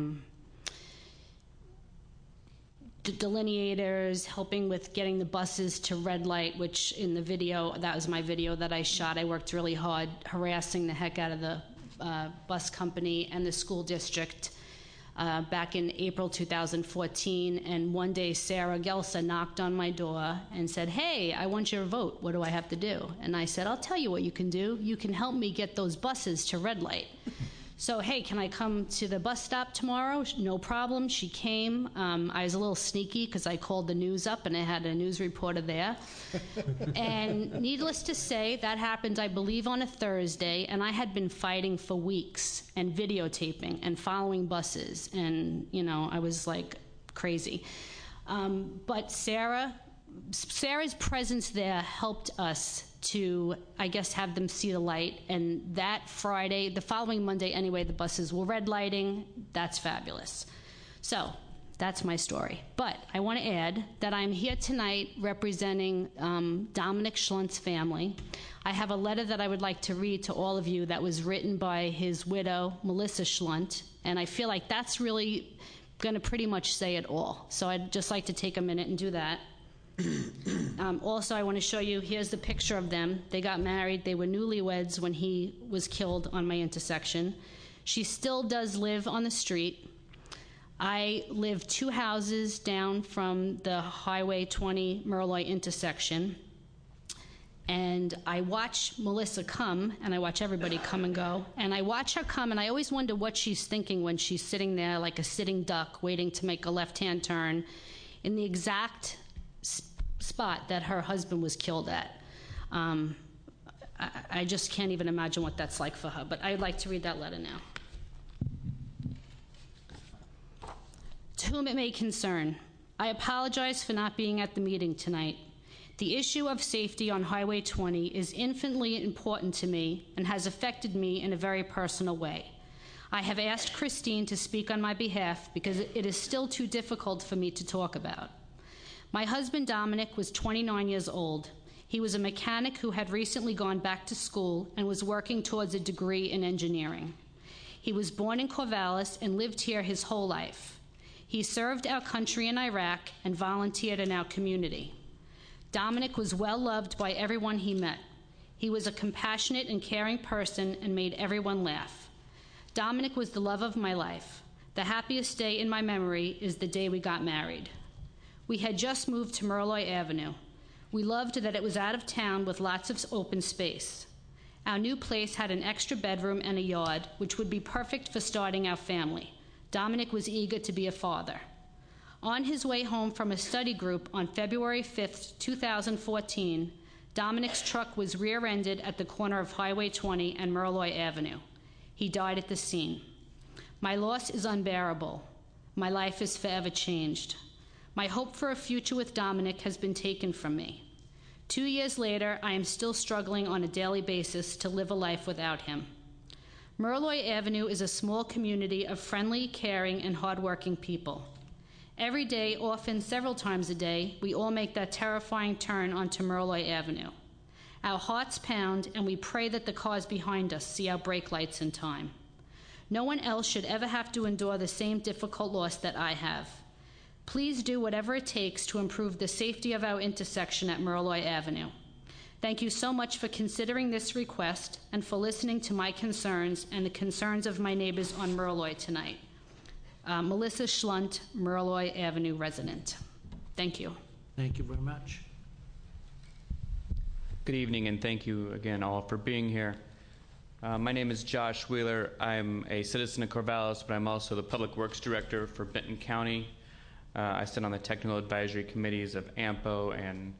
delineators, helping with getting the buses to red light, which in the video, that was my video that I shot. I worked really hard harassing the heck out of the bus company and the school district back in April 2014. And one day Sarah Gelsa knocked on my door and said, "Hey, I want your vote. What do I have to do?" And I said, "I'll tell you what you can do. You can help me get those buses to red light." So, hey, can I come to the bus stop tomorrow? No problem. She came. I was a little sneaky because I called the news up and I had a news reporter there. And needless to say, that happened, I believe, on a Thursday, and I had been fighting for weeks and videotaping and following buses, and, you know, I was like crazy. But Sarah's presence there helped us to, I guess, have them see the light. And that Friday, the following Monday anyway, the buses were red lighting. That's fabulous. So that's my story. But I want to add that I'm here tonight representing Dominic Schlunt's family. I have a letter that I would like to read to all of you that was written by his widow, Melissa Schlunt. And I feel like that's really going to pretty much say it all. So I'd just like to take a minute and do that. Also, I want to show you, here's the picture of them. They got married. They were newlyweds when he was killed on my intersection. She still does live on the street. I live 2 houses down from the Highway 20 Merloy intersection. And I watch Melissa come, and I watch everybody come and go. And I watch her come, and I always wonder what she's thinking when she's sitting there like a sitting duck waiting to make a left-hand turn in the exact spot that her husband was killed at. I just can't even imagine what that's like for her, but I'd like to read that letter now. To whom it may concern, I apologize for not being at the meeting tonight. The issue of safety on Highway 20 is infinitely important to me and has affected me in a very personal way. I have asked Christine to speak on my behalf because it is still too difficult for me to talk about. My husband, Dominic, was 29 years old. He was a mechanic who had recently gone back to school and was working towards a degree in engineering. He was born in Corvallis and lived here his whole life. He served our country in Iraq and volunteered in our community. Dominic was well loved by everyone he met. He was a compassionate and caring person and made everyone laugh. Dominic was the love of my life. The happiest day in my memory is the day we got married. We had just moved to Merloy Avenue. We loved that it was out of town with lots of open space. Our new place had an extra bedroom and a yard, which would be perfect for starting our family. Dominic was eager to be a father. On his way home from a study group on February 5th, 2014, Dominic's truck was rear-ended at the corner of Highway 20 and Merloy Avenue. He died at the scene. My loss is unbearable. My life is forever changed. My hope for a future with Dominic has been taken from me. 2 years later, I am still struggling on a daily basis to live a life without him. Merloy Avenue is a small community of friendly, caring, and hardworking people. Every day, often several times a day, we all make that terrifying turn onto Merloy Avenue. Our hearts pound, and we pray that the cars behind us see our brake lights in time. No one else should ever have to endure the same difficult loss that I have. Please do whatever it takes to improve the safety of our intersection at Merloy Avenue. Thank you so much for considering this request and for listening to my concerns and the concerns of my neighbors on Merloy tonight. Melissa Schlunt, Merloy Avenue resident. Thank you. Thank you very much. Good evening, and thank you again all for being here. My name is Josh Wheeler. I'm a citizen of Corvallis, but I'm also the Public Works Director for Benton County. I sit on the technical advisory committees of AMPO and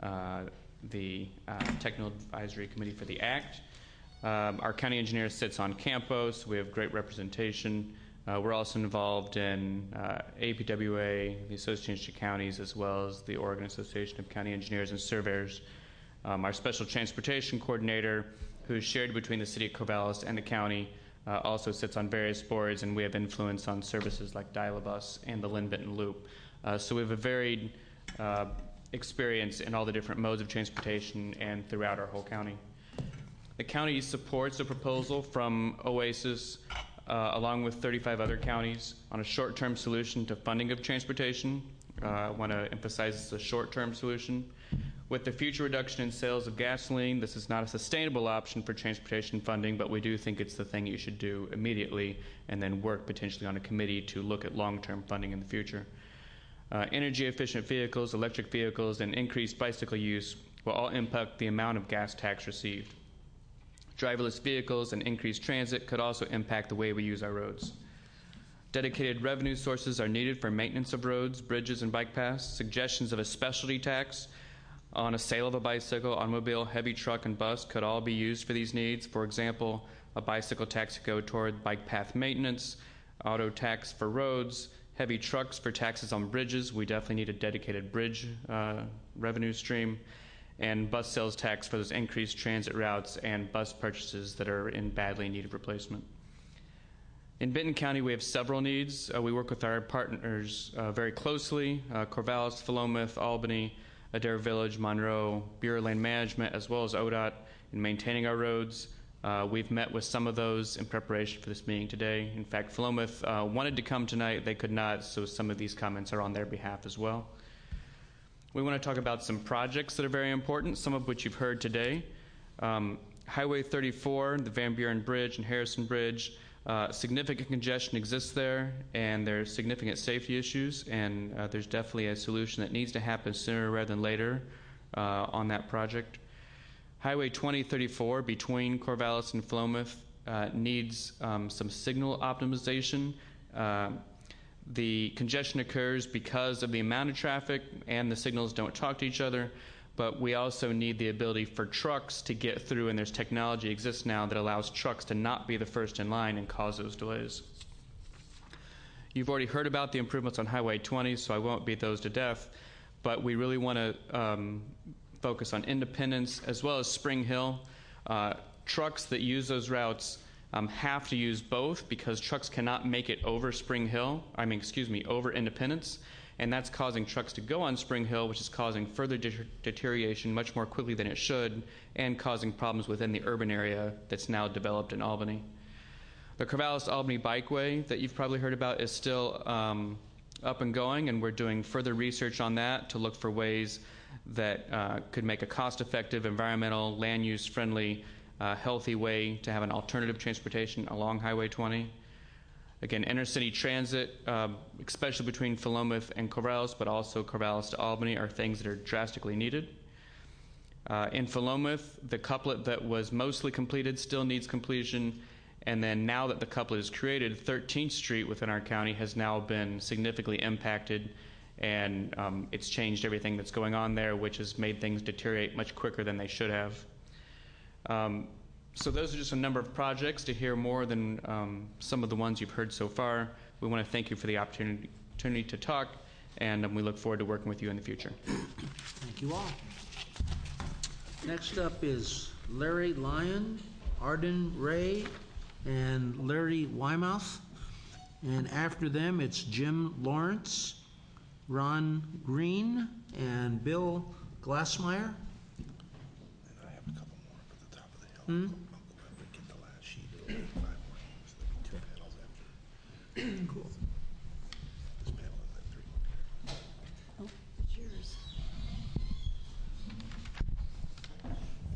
the Technical Advisory Committee for the Act. Our county engineer sits on Campos. We have great representation. We're also involved in APWA, the Association of Counties, as well as the Oregon Association of County Engineers and Surveyors. Our Special Transportation Coordinator, who's shared between the City of Corvallis and the county, also sits on various boards, and we have influence on services like Dial-A-Bus and the Lynn-Benton Loop. So we have a varied experience in all the different modes of transportation and throughout our whole county. The county supports a proposal from OASIS along with 35 other counties on a short-term solution to funding of transportation. I want to emphasize it's a short-term solution. With the future reduction in sales of gasoline, this is not a sustainable option for transportation funding, but we do think it's the thing you should do immediately and then work potentially on a committee to look at long-term funding in the future. Energy-efficient vehicles, electric vehicles, and increased bicycle use will all impact the amount of gas tax received. Driverless vehicles and increased transit could also impact the way we use our roads. Dedicated revenue sources are needed for maintenance of roads, bridges, and bike paths. Suggestions of a specialty tax on a sale of a bicycle, automobile, heavy truck, and bus could all be used for these needs. For example, a bicycle tax could go toward bike path maintenance, auto tax for roads, heavy trucks for taxes on bridges. We definitely need a dedicated bridge revenue stream, and bus sales tax for those increased transit routes and bus purchases that are in badly needed replacement. In Benton County, we have several needs. We work with our partners very closely, Corvallis, Philomath, Albany, Adair Village, Monroe, Bureau of Land Management, as well as ODOT in maintaining our roads. We've met with some of those in preparation for this meeting today. In fact, Philomath wanted to come tonight. They could not, so some of these comments are on their behalf as well. We want to talk about some projects that are very important, some of which you've heard today. Highway 34, the Van Buren Bridge and Harrison Bridge, significant congestion exists there, and there's significant safety issues, and there's definitely a solution that needs to happen sooner rather than later on that project. Highway 2034 between Corvallis and Philomath needs some signal optimization. The congestion occurs because of the amount of traffic, and the signals don't talk to each other, but we also need the ability for trucks to get through, and there's technology exists now that allows trucks to not be the first in line and cause those delays. You've already heard about the improvements on Highway 20, so I won't beat those to death, but we really want to focus on Independence as well as Spring Hill. Trucks that use those routes have to use both because trucks cannot make it over over Independence, and that's causing trucks to go on Spring Hill, which is causing further deterioration much more quickly than it should, and causing problems within the urban area that's now developed in Albany. The Corvallis-Albany Bikeway that you've probably heard about is still up and going, and we're doing further research on that to look for ways that could make a cost-effective, environmental, land-use-friendly, healthy way to have an alternative transportation along Highway 20. Again, intercity transit, especially between Philomath and Corvallis, but also Corvallis to Albany, are things that are drastically needed. In Philomath, the couplet that was mostly completed still needs completion, and then now that the couplet is created, 13th Street within our county has now been significantly impacted, and it's changed everything that's going on there, which has made things deteriorate much quicker than they should have. So those are just a number of projects. To hear more than some of the ones you've heard so far, we want to thank you for the opportunity to talk, and we look forward to working with you in the future. Thank you all. Next up is Larry Lyon, Arden Ray, and Larry Wymouth. And after them, it's Jim Lawrence, Ron Green, and Bill Glassmeyer. Hmm? Cool. Oh, it's yours.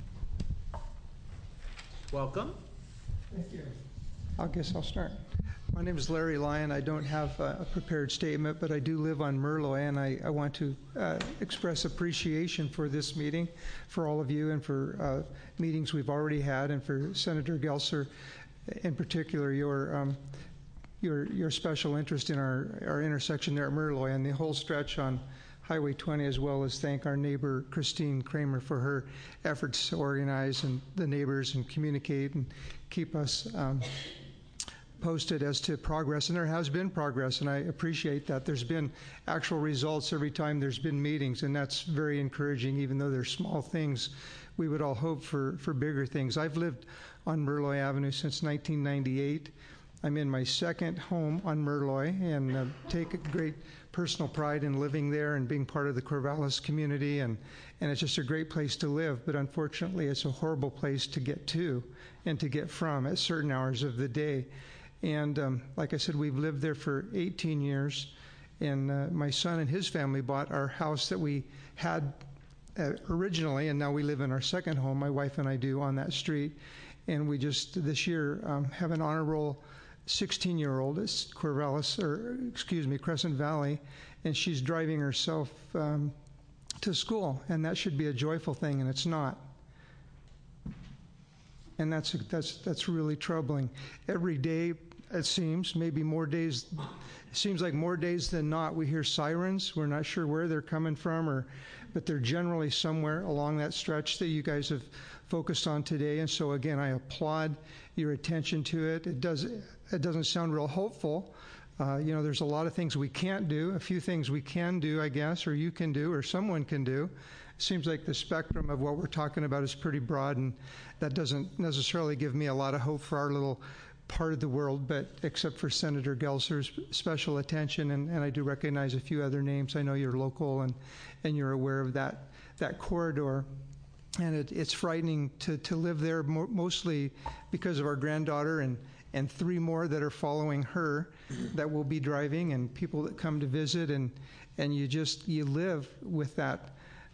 Welcome. Thank you. I guess I'll start. My name is Larry Lyon. I don't have a prepared statement, but I do live on Merloy, and I want to express appreciation for this meeting, for all of you, and for meetings we've already had, and for Senator Gelser, in particular, your special interest in our intersection there at Merloy and the whole stretch on Highway 20, as well as thank our neighbor Christine Kramer for her efforts to organize and the neighbors and communicate and keep us posted as to progress. And there has been progress, and I appreciate that. There's been actual results every time there's been meetings, and that's very encouraging, even though they're small things. We would all hope for bigger things. I've lived on Merloy Avenue since 1998. I'm in my second home on Merloy, and take a great personal pride in living there and being part of the Corvallis community, and it's just a great place to live. But unfortunately, it's a horrible place to get to and to get from at certain hours of the day. And like I said, we've lived there for 18 years, and my son and his family bought our house that we had originally, and now we live in our second home, my wife and I do, on that street. And we just this year have an honor roll 16-year-old. It's Crescent Valley, and she's driving herself to school, and that should be a joyful thing, and it's not. And that's really troubling. Every day, it seems, maybe more days, it seems like more days than not, we hear sirens. We're not sure where they're coming from, but they're generally somewhere along that stretch that you guys have focused on today. And so again, I applaud your attention to it. It doesn't sound real hopeful. There's a lot of things we can't do, a few things we can do, I guess, or you can do, or someone can do. It seems like the spectrum of what we're talking about is pretty broad, and that doesn't necessarily give me a lot of hope for our little part of the world, but except for Senator Gelser's special attention, and I do recognize a few other names. I know you're local and you're aware of that corridor. And it's frightening to live there, mostly because of our granddaughter and three more that are following her that will be driving, and people that come to visit, and you live with that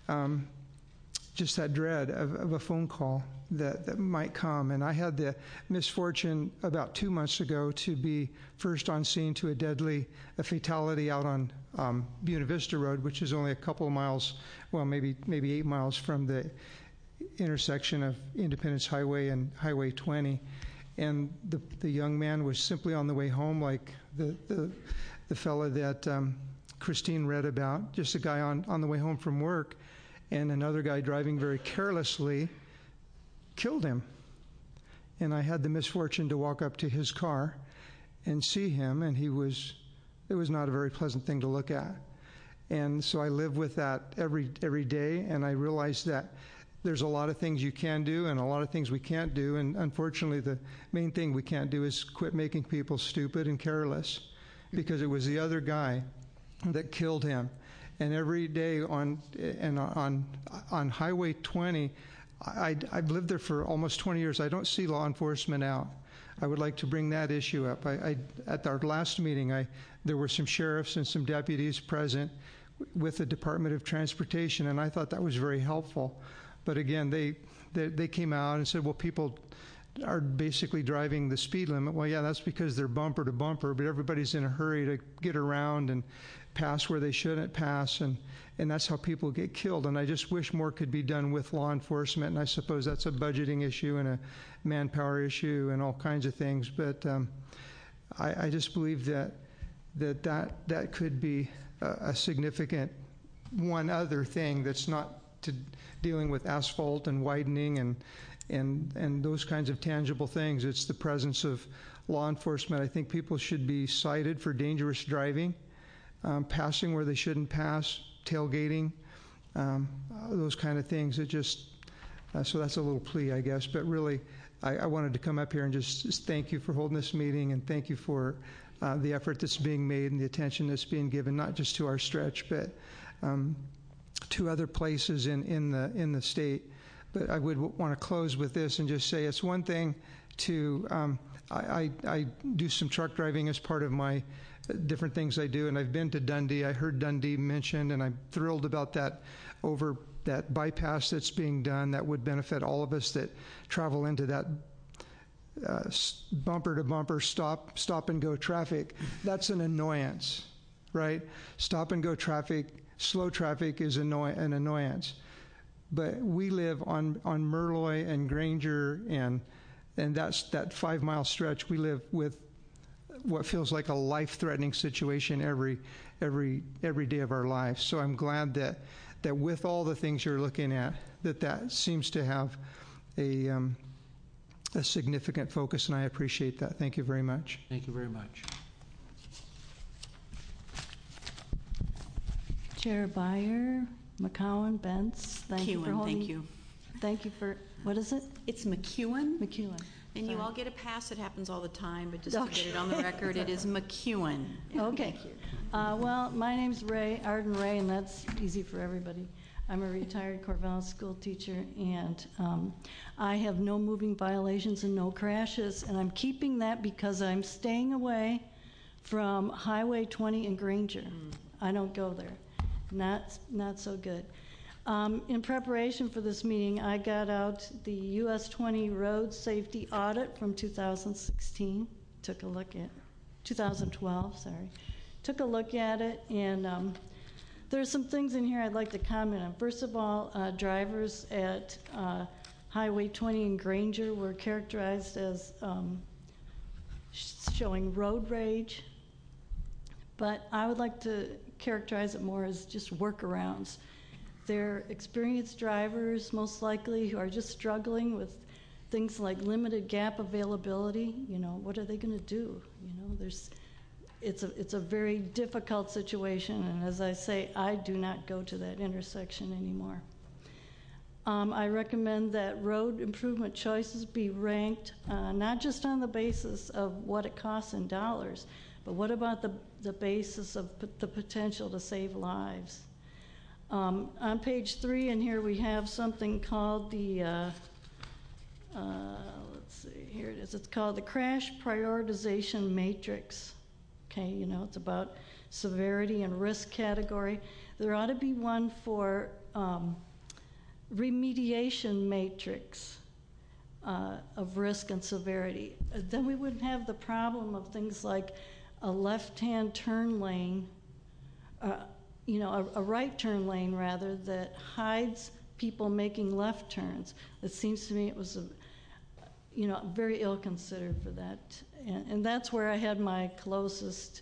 just that dread of a phone call that might come. And I had the misfortune about 2 months ago to be first on scene to a fatality out on Buena Vista Road, which is only a couple of miles, well, maybe 8 miles from the intersection of Independence Highway and Highway 20. And the young man was simply on the way home, like the fella that Christine read about, just a guy on the way home from work, and another guy driving very carelessly killed him. And I had the misfortune to walk up to his car and see him, and it was not a very pleasant thing to look at. And so I live with that every day, and I realize that there's a lot of things you can do and a lot of things we can't do, and unfortunately the main thing we can't do is quit making people stupid and careless, because it was the other guy that killed him. And every day on Highway 20, I've lived there for almost 20 years. I don't see law enforcement out. I would like to bring that issue up. At our last meeting, there were some sheriffs and some deputies present with the Department of Transportation, and I thought that was very helpful. But again, they came out and said, well, people are basically driving the speed limit. Well, yeah, that's because they're bumper to bumper, but everybody's in a hurry to get around and pass where they shouldn't pass, and that's how people get killed. And I just wish more could be done with law enforcement, and I suppose that's a budgeting issue and a manpower issue and all kinds of things. But I just believe that could be a significant one other thing that's not dealing with asphalt and widening and those kinds of tangible things. It's the presence of law enforcement. I think people should be cited for dangerous driving, passing where they shouldn't pass, tailgating, those kind of things. So that's a little plea, I guess. But really, I wanted to come up here and just thank you for holding this meeting, and thank you for the effort that's being made and the attention that's being given, not just to our stretch, but to other places in the state. But I would want to close with this and just say it's one thing to I do some truck driving as part of my different things I do, and I've been to Dundee. I heard Dundee mentioned, and I'm thrilled about that bypass that's being done that would benefit all of us that travel into that bumper to bumper, stop and go traffic. That's an annoyance, right? Stop and go traffic, slow traffic is an annoyance. But we live on Merloy and Granger, and that's that 5 mile stretch. We live with what feels like a life-threatening situation every day of our life. So I'm glad that with all the things you're looking at, that seems to have a significant focus, and I appreciate that. Thank you very much. Thank you very much. Chair Byer, McCowan, Bentz, thank you for holding. Thank you. Thank you for, what is it? It's McEwen. McEwen. And you all get a pass. It happens all the time, but just to get it on the record, it is McEwen. Okay. Thank you. Well, my name's Arden Ray, and that's easy for everybody. I'm a retired Corvallis school teacher, and I have no moving violations and no crashes, and I'm keeping that because I'm staying away from Highway 20 and Granger. I don't go there. Not so good. In preparation for this meeting, I got out the US 20 road safety audit from 2016. Took a look at 2012. Sorry, took a look at it, and there's some things in here I'd like to comment on. First of all, drivers at Highway 20 in Granger were characterized as showing road rage, but I would like to characterize it more as just workarounds. They're experienced drivers, most likely, who are just struggling with things like limited gap availability. You know, what are they going to do? You know, it's a very difficult situation, and as I say, I do not go to that intersection anymore. I recommend that road improvement choices be ranked not just on the basis of what it costs in dollars, but what about the basis of the potential to save lives? On page 3 in here we have something called the, let's see, here it is. It's called the Crash Prioritization Matrix. Okay, you know, it's about severity and risk category. There ought to be one for remediation matrix of risk and severity. Then we wouldn't have the problem of things like a left-hand turn lane, you know, a right turn lane rather, that hides people making left turns. It seems to me it was, you know, very ill-considered for that. And that's where I had my closest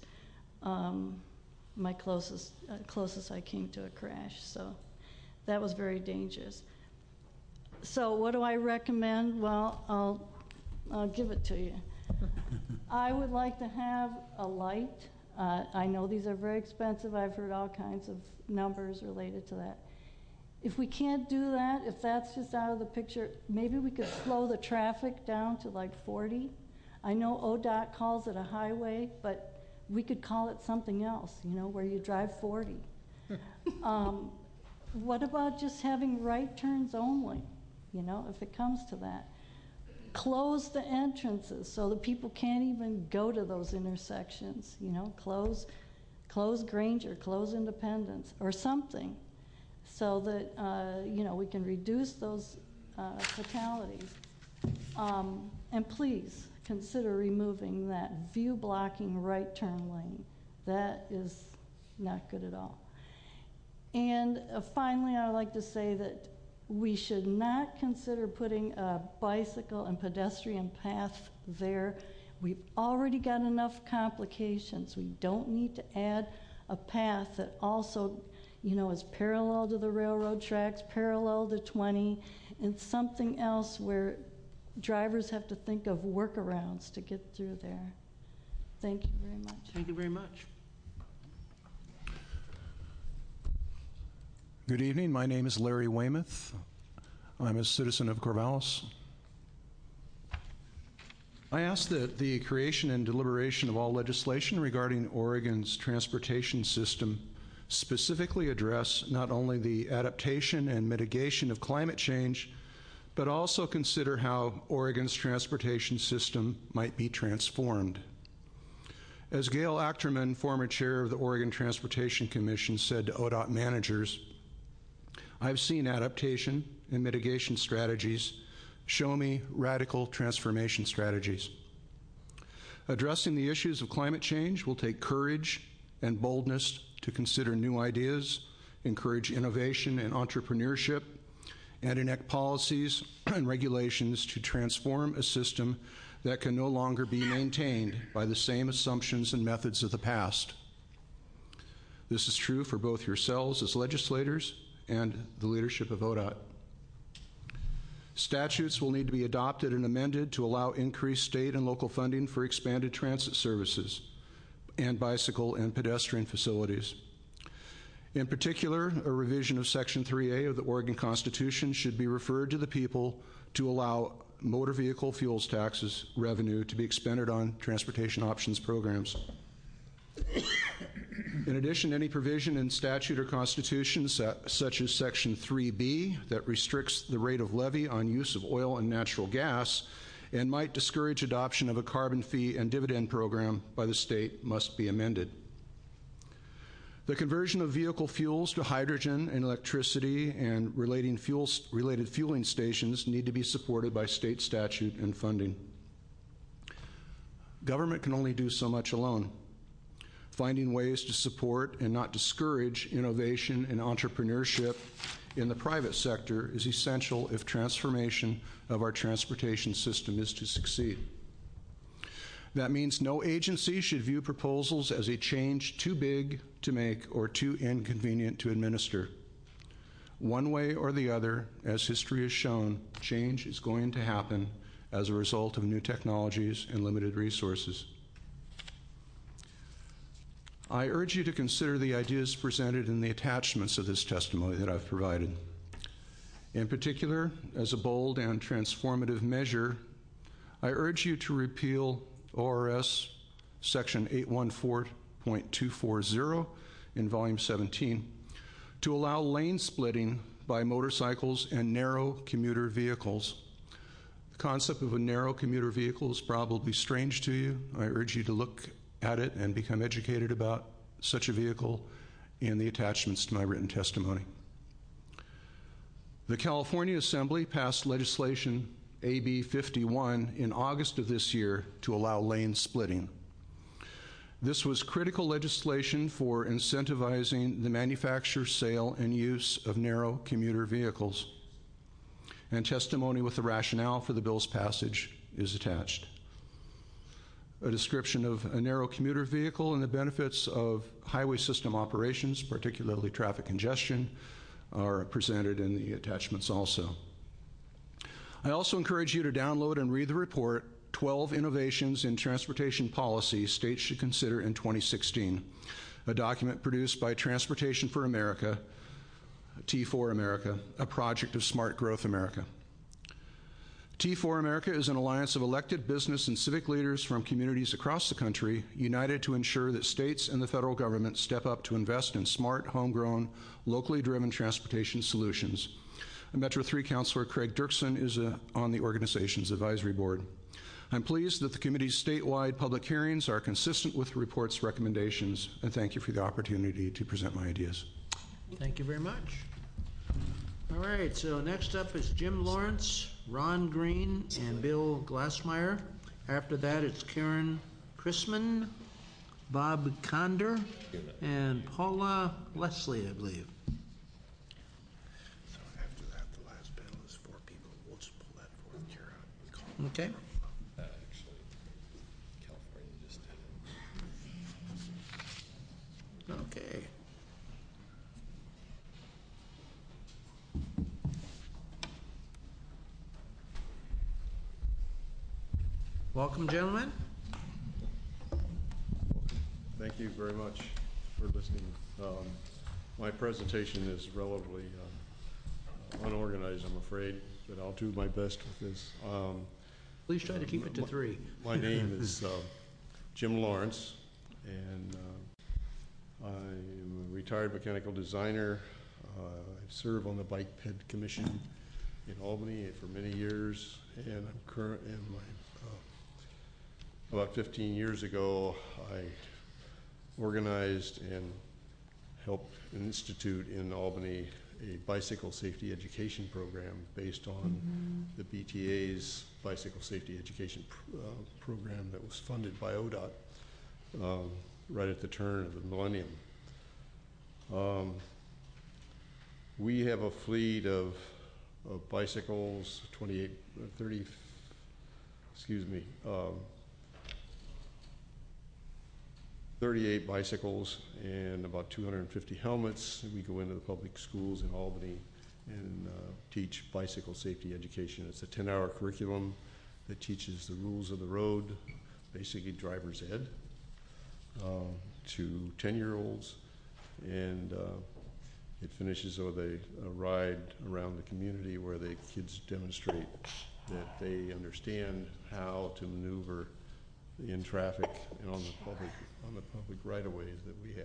I came to a crash. So that was very dangerous. So what do I recommend? Well, I'll give it to you. I would like to have a light. I know these are very expensive. I've heard all kinds of numbers related to that. If we can't do that, if that's just out of the picture, maybe we could slow the traffic down to like 40. I know ODOT calls it a highway, but we could call it something else, you know, where you drive 40. What about just having right turns only, you know, if it comes to that? Close the entrances so that people can't even go to those intersections, you know, close Granger, close Independence, or something, so that, you know, we can reduce those fatalities. And please consider removing that view-blocking right turn lane. That is not good at all. And finally, I would like to say that we should not consider putting a bicycle and pedestrian path there. We've already got enough complications. We don't need to add a path that also, you know, is parallel to the railroad tracks, parallel to 20, and something else where drivers have to think of workarounds to get through there. Thank you very much. Thank you very much. Good evening. My name is Larry Weymouth. I'm a citizen of Corvallis. I ask that the creation and deliberation of all legislation regarding Oregon's transportation system specifically address not only the adaptation and mitigation of climate change, but also consider how Oregon's transportation system might be transformed. As Gail Achterman, former chair of the Oregon Transportation Commission, said to ODOT managers, I've seen adaptation and mitigation strategies Show me radical transformation strategies. Addressing the issues of climate change will take courage and boldness to consider new ideas, encourage innovation and entrepreneurship, and enact policies and regulations to transform a system that can no longer be maintained by the same assumptions and methods of the past. This is true for both yourselves as legislators and the leadership of ODOT. Statutes will need to be adopted and amended to allow increased state and local funding for expanded transit services and bicycle and pedestrian facilities. In particular, a revision of Section 3A of the Oregon Constitution should be referred to the people to allow motor vehicle fuels taxes revenue to be expended on transportation options programs. In addition, any provision in statute or constitution, such as Section 3B, that restricts the rate of levy on use of oil and natural gas and might discourage adoption of a carbon fee and dividend program by the state, must be amended. The conversion of vehicle fuels to hydrogen and electricity and related fueling stations need to be supported by state statute and funding. Government can only do so much alone. Finding ways to support and not discourage innovation and entrepreneurship in the private sector is essential if transformation of our transportation system is to succeed. That means no agency should view proposals as a change too big to make or too inconvenient to administer. One way or the other, as history has shown, change is going to happen as a result of new technologies and limited resources. I urge you to consider the ideas presented in the attachments of this testimony that I've provided. In particular, as a bold and transformative measure, I urge you to repeal ORS Section 814.240 in Volume 17 to allow lane splitting by motorcycles and narrow commuter vehicles. The concept of a narrow commuter vehicle is probably strange to you. I urge you to look at it and become educated about such a vehicle in the attachments to my written testimony. The California Assembly passed legislation AB 51 in August of this year to allow lane splitting. This was critical legislation for incentivizing the manufacture, sale, and use of narrow commuter vehicles. And testimony with the rationale for the bill's passage is attached. A description of a narrow commuter vehicle and the benefits of highway system operations, particularly traffic congestion, are presented in the attachments also. I also encourage you to download and read the report, 12 Innovations in Transportation Policy States Should Consider in 2016, a document produced by Transportation for America, T4 America, a project of Smart Growth America. T4 America is an alliance of elected business and civic leaders from communities across the country, united to ensure that states and the federal government step up to invest in smart, homegrown, locally driven transportation solutions. Metro 3 Councilor Craig Dirksen is on the organization's advisory board. I'm pleased that the committee's statewide public hearings are consistent with the report's recommendations, and thank you for the opportunity to present my ideas. Thank you very much. All right, so next up is Jim Lawrence, Ron Green, and Bill Glassmeyer. After that, it's Karen Chrisman, Bob Conder, and Paula Leslie, I believe. So after that, the last panel is 4 people. We'll just pull that fourth chair out. Okay. Actually, California just did it. Okay. Welcome, gentlemen. Thank you very much for listening. My presentation is relatively unorganized, I'm afraid, but I'll do my best with this. Please try to keep it to 3. My name is Jim Lawrence, and I'm a retired mechanical designer. I serve on the Bike Ped Commission in Albany for many years, and I'm current in my about 15 years ago, I organized and helped an institute in Albany a bicycle safety education program based on the BTA's bicycle safety education program that was funded by ODOT right at the turn of the millennium. We have a fleet of bicycles, 38 bicycles and about 250 helmets. We go into the public schools in Albany and teach bicycle safety education. It's a 10-hour curriculum that teaches the rules of the road, basically driver's ed, to 10-year-olds, and it finishes with a ride around the community where the kids demonstrate that they understand how to maneuver in traffic and on the public right-of-ways that we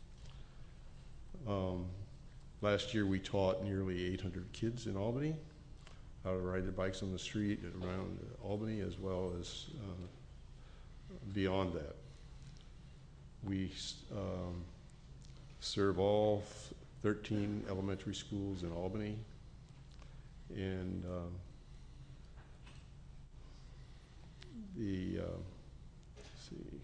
have. Last year we taught nearly 800 kids in Albany how to ride their bikes on the street around Albany, as well as beyond that. We serve all 13 elementary schools in Albany, and let's see,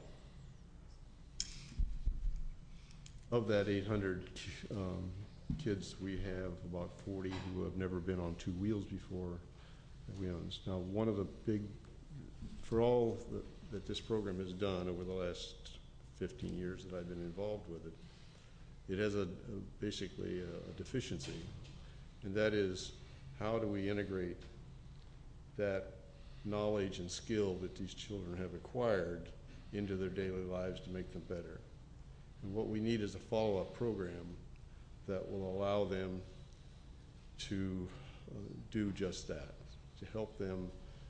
of that 800 kids, we have about 40 who have never been on two wheels before. Now, one of the big, for all that this program has done over the last 15 years that I've been involved with it, it has basically a deficiency, and that is, how do we integrate that knowledge and skill that these children have acquired into their daily lives to make them better? And what we need is a follow-up program that will allow them to do just that, to help them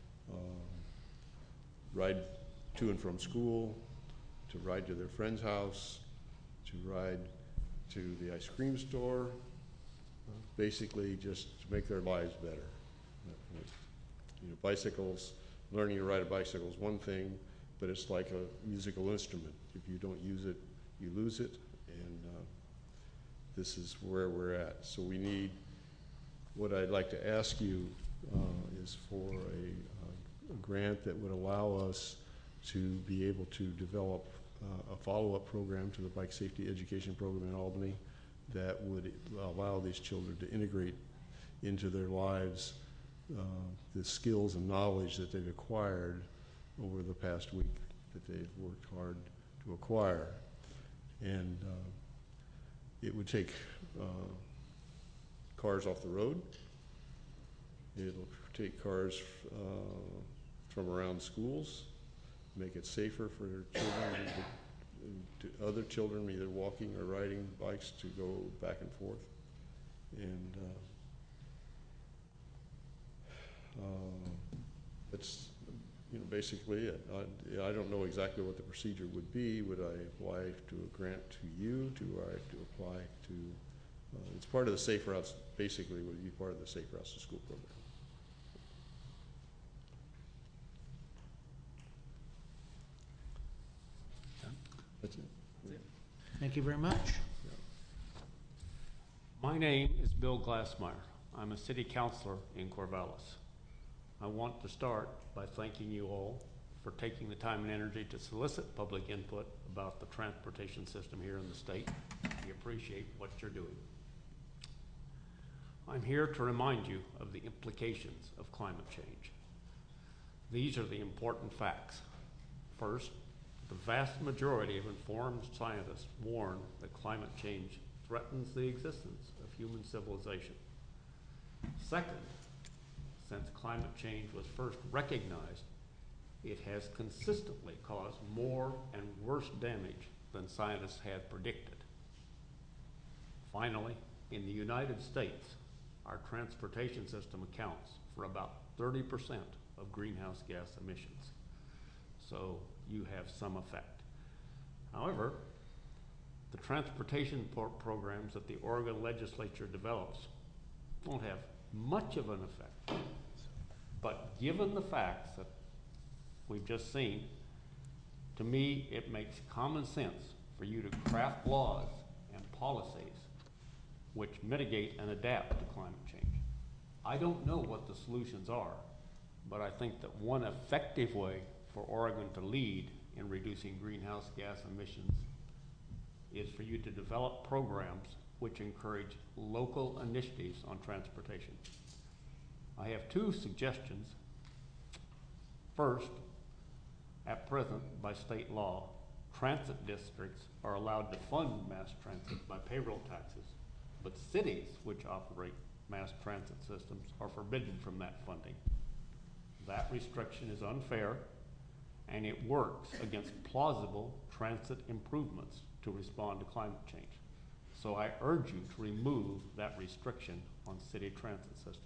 ride to and from school, to ride to their friend's house, to ride to the ice cream store, basically just to make their lives better. You know, bicycles, learning to ride a bicycle is one thing, but it's like a musical instrument. If you don't use it, you lose it, and this is where we're at. So we need, what I'd like to ask you is for a grant that would allow us to be able to develop a follow-up program to the bike safety education program in Albany that would allow these children to integrate into their lives the skills and knowledge that they've acquired over the past week that they've worked hard to acquire. And it would take cars off the road. It'll take cars from around schools, make it safer for children, other children either walking or riding bikes to go back and forth. And that's, you know, basically it. I don't know exactly what the procedure would be. Would I apply to a grant to you? Do I have to apply to, it's part of the Safe Routes, basically would be part of the Safe Routes to School program. That's it. Thank you very much. My name is Bill Glassmeyer. I'm a city councilor in Corvallis. I want to start by thanking you all for taking the time and energy to solicit public input about the transportation system here in the state. We appreciate what you're doing. I'm here to remind you of the implications of climate change. These are the important facts. First, the vast majority of informed scientists warn that climate change threatens the existence of human civilization. Second, since climate change was first recognized, it has consistently caused more and worse damage than scientists had predicted. Finally, in the United States, our transportation system accounts for about 30% of greenhouse gas emissions. So you have some effect. However, the transportation programs that the Oregon legislature develops won't have much of an effect. But given the facts that we've just seen, to me, it makes common sense for you to craft laws and policies which mitigate and adapt to climate change. I don't know what the solutions are, but I think that one effective way for Oregon to lead in reducing greenhouse gas emissions is for you to develop programs which encourage local initiatives on transportation. I have two suggestions. First, at present, by state law, transit districts are allowed to fund mass transit by payroll taxes, but cities which operate mass transit systems are forbidden from that funding. That restriction is unfair, and it works against plausible transit improvements to respond to climate change. So I urge you to remove that restriction on city transit systems.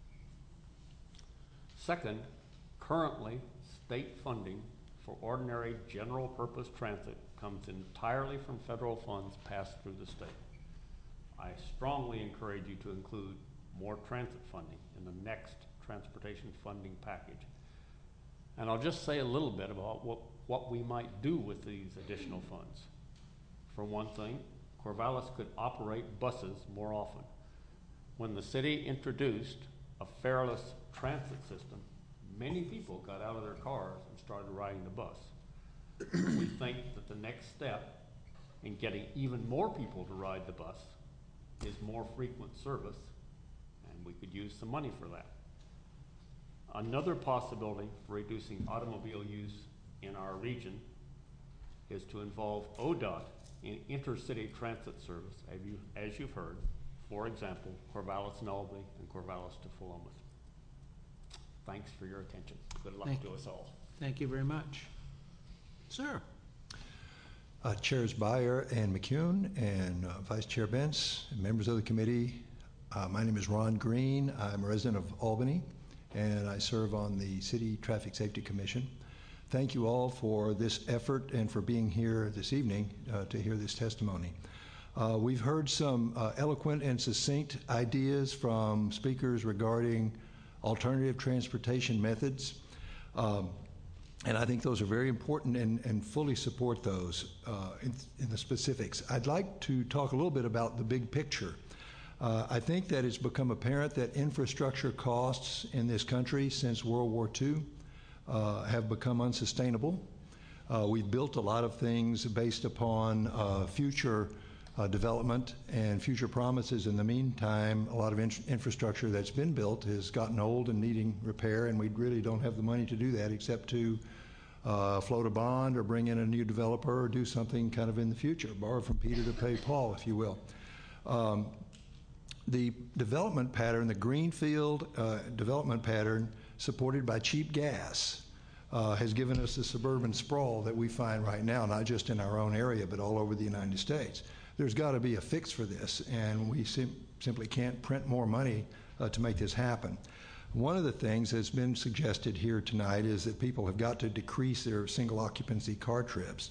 Second, currently, state funding for ordinary general purpose transit comes entirely from federal funds passed through the state. I strongly encourage you to include more transit funding in the next transportation funding package. And I'll just say a little bit about what we might do with these additional funds. For one thing, Corvallis could operate buses more often. When the city introduced a fareless transit system, many people got out of their cars and started riding the bus. We think that the next step in getting even more people to ride the bus is more frequent service, and we could use some money for that. Another possibility for reducing automobile use in our region is to involve ODOT in intercity transit service, as you've heard, for example, Corvallis and Albany and Corvallis to Philomath. Thanks for your attention. Good luck to us all. Thank you very much. Sir. Chairs Beyer and McCune and Vice Chair Bentz, and members of the committee, my name is Ron Green. I'm a resident of Albany, and I serve on the City Traffic Safety Commission. Thank you all for this effort and for being here this evening to hear this testimony. We've heard some eloquent and succinct ideas from speakers regarding alternative transportation methods, and I think those are very important and fully support those in the specifics. I'd like to talk a little bit about the big picture. I think that it's become apparent that infrastructure costs in this country since World War II have become unsustainable. We've built a lot of things based upon future development and future promises. In the meantime, a lot of infrastructure that's been built has gotten old and needing repair, and we really don't have the money to do that except to float a bond or bring in a new developer or do something kind of in the future, borrow from Peter to pay Paul, if you will. The development pattern, the greenfield development pattern supported by cheap gas has given us the suburban sprawl that we find right now, not just in our own area, but all over the United States. There's got to be a fix for this, and we simply can't print more money to make this happen. One of the things that's been suggested here tonight is that people have got to decrease their single occupancy car trips.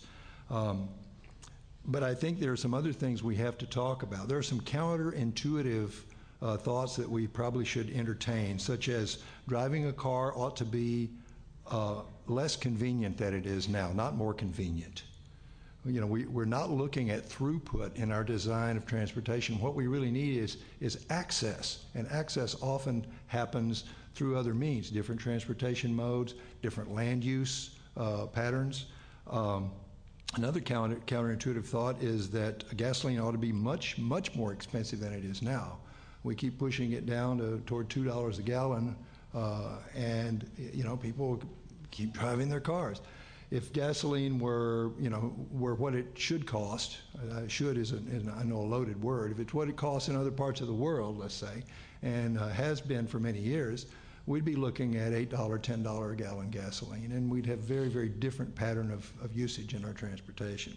But I think there are some other things we have to talk about. There are some counterintuitive thoughts that we probably should entertain, such as driving a car ought to be less convenient than it is now, not more convenient. You know, we're not looking at throughput in our design of transportation. What we really need is access, and access often happens through other means, different transportation modes, different land use patterns. Another counterintuitive thought is that gasoline ought to be much, much more expensive than it is now. We keep pushing it down toward $2 a gallon, and you know, people keep driving their cars. If gasoline were what it should cost, should is I know a loaded word. If it's what it costs in other parts of the world, let's say, and has been for many years, we'd be looking at $8, $10 a gallon gasoline, and we'd have very, very different pattern of usage in our transportation.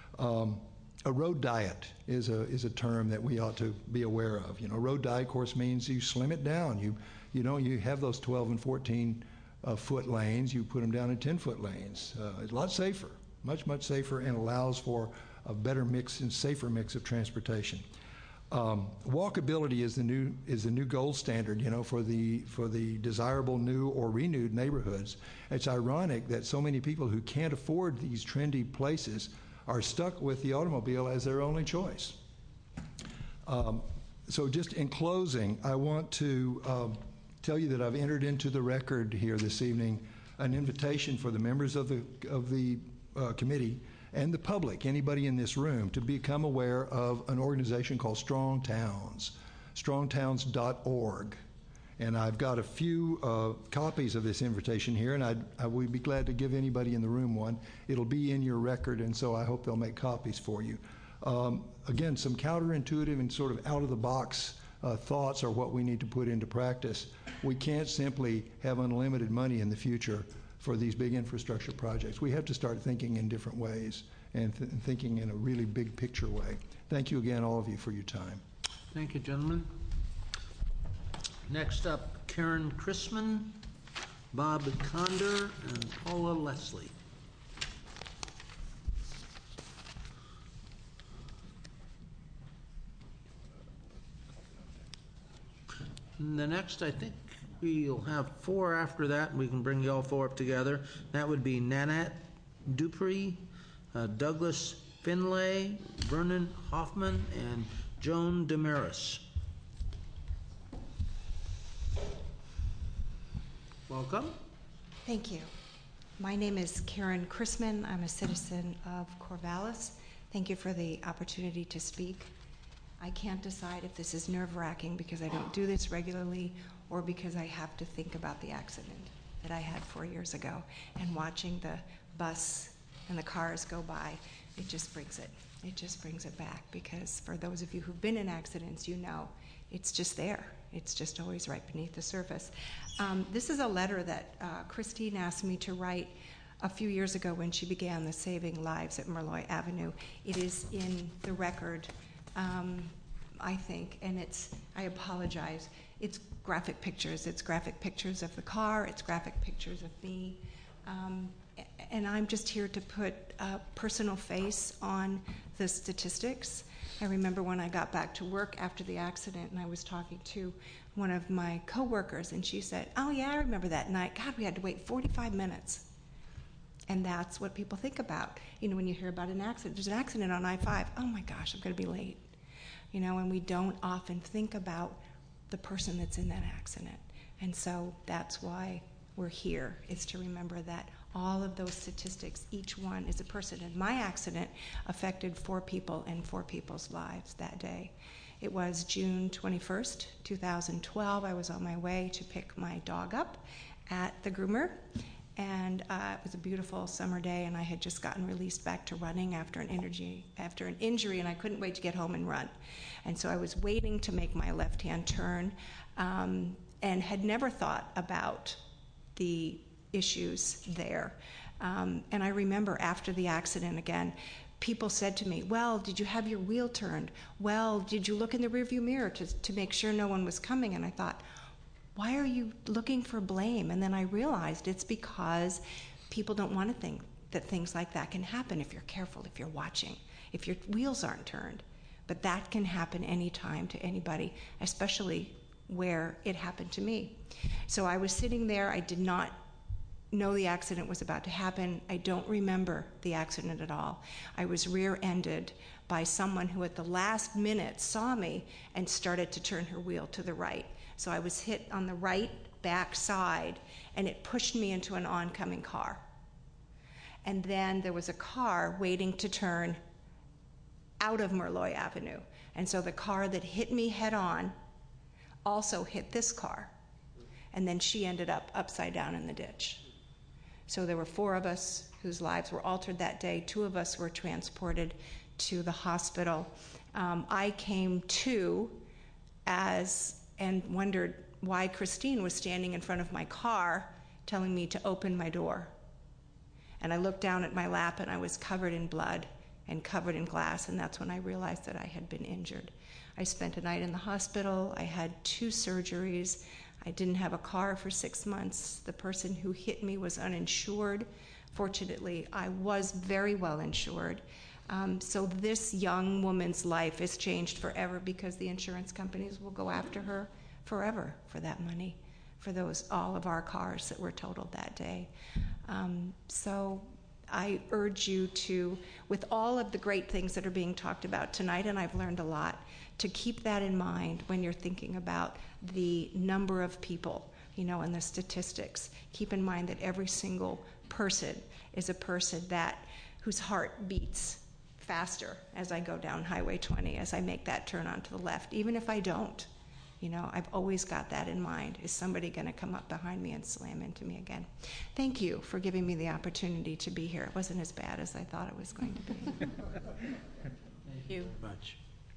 A road diet is a term that we ought to be aware of. You know, road diet, of course, means you slim it down. You have those 12 and 14 foot lanes, you put them down in 10-foot lanes. It's a lot safer, much, much safer, and allows for a better mix and safer mix of transportation. Walkability is the new gold standard, you know, for the desirable new or renewed neighborhoods. It's ironic that so many people who can't afford these trendy places are stuck with the automobile as their only choice. So just in closing, I want to tell you that I've entered into the record here this evening an invitation for the members of the committee and the public, anybody in this room, to become aware of an organization called Strong Towns, strongtowns.org. And I've got a few copies of this invitation here, and I would be glad to give anybody in the room one. It'll be in your record, and so I hope they'll make copies for you. Again, some counterintuitive and sort of out-of-the-box thoughts are what we need to put into practice. We can't simply have unlimited money in the future for these big infrastructure projects. We have to start thinking in different ways and thinking in a really big picture way. Thank you again, all of you, for your time. Thank you, gentlemen. Next up, Karen Chrisman, Bob Conder, and Paula Leslie. And the next, I think we'll have 4 after that, and we can bring you all 4 up together. That would be Nanette Dupree, Douglas Finlay, Vernon Hoffman, and Joan Damaris. Welcome. Thank you. My name is Karen Chrisman. I'm a citizen of Corvallis. Thank you for the opportunity to speak. I can't decide if this is nerve-wracking because I don't do this regularly or because I have to think about the accident that I had 4 years ago, and watching the bus and the cars go by, it just brings it back, because for those of you who've been in accidents, you know it's just there. It's just always right beneath the surface. This is a letter that Christine asked me to write a few years ago when she began the Saving Lives at Merloy Avenue. It is in the record, I think, and I apologize. It's graphic pictures. It's graphic pictures of the car. It's graphic pictures of me. And I'm just here to put a personal face on the statistics. I remember when I got back to work after the accident, and I was talking to one of my coworkers, and she said, "Oh yeah, I remember that night. God, we had to wait 45 minutes." And that's what people think about. You know, when you hear about an accident, there's an accident on I-5. Oh my gosh, I'm going to be late. You know, and we don't often think about the person that's in that accident. And so that's why we're here, is to remember that all of those statistics, each one is a person. And my accident affected 4 people and 4 people's lives that day. It was June 21st, 2012. I was on my way to pick my dog up at the groomer. And it was a beautiful summer day, and I had just gotten released back to running after an injury, and I couldn't wait to get home and run. And so I was waiting to make my left-hand turn, and had never thought about the issues there. And I remember after the accident again, people said to me, "Well, did you have your wheel turned? Well, did you look in the rearview mirror to make sure no one was coming?" And I thought, why are you looking for blame? And then I realized it's because people don't want to think that things like that can happen if you're careful, if you're watching, if your wheels aren't turned. But that can happen anytime to anybody, especially where it happened to me. So I was sitting there. I did not know the accident was about to happen. I don't remember the accident at all. I was rear-ended by someone who at the last minute saw me and started to turn her wheel to the right. So I was hit on the right back side, and it pushed me into an oncoming car. And then there was a car waiting to turn out of Merloy Avenue. And so the car that hit me head on also hit this car. And then she ended up upside down in the ditch. So there were 4 of us whose lives were altered that day. 2 of us were transported to the hospital. I came to and wondered why Christine was standing in front of my car telling me to open my door. And I looked down at my lap, and I was covered in blood and covered in glass, and that's when I realized that I had been injured. I spent a night in the hospital. I had 2 surgeries. I didn't have a car for 6 months. The person who hit me was uninsured. Fortunately, I was very well insured. So this young woman's life is changed forever, because the insurance companies will go after her forever for that money, for all of our cars that were totaled that day. So I urge you to, with all of the great things that are being talked about tonight, and I've learned a lot, to keep that in mind when you're thinking about the number of people, and the statistics. Keep in mind that every single person is a person whose heart beats faster as I go down Highway 20, as I make that turn onto the left. Even if I don't, I've always got that in mind. Is somebody going to come up behind me and slam into me again? Thank you for giving me the opportunity to be here. It wasn't as bad as I thought it was going to be. Thank you. Much.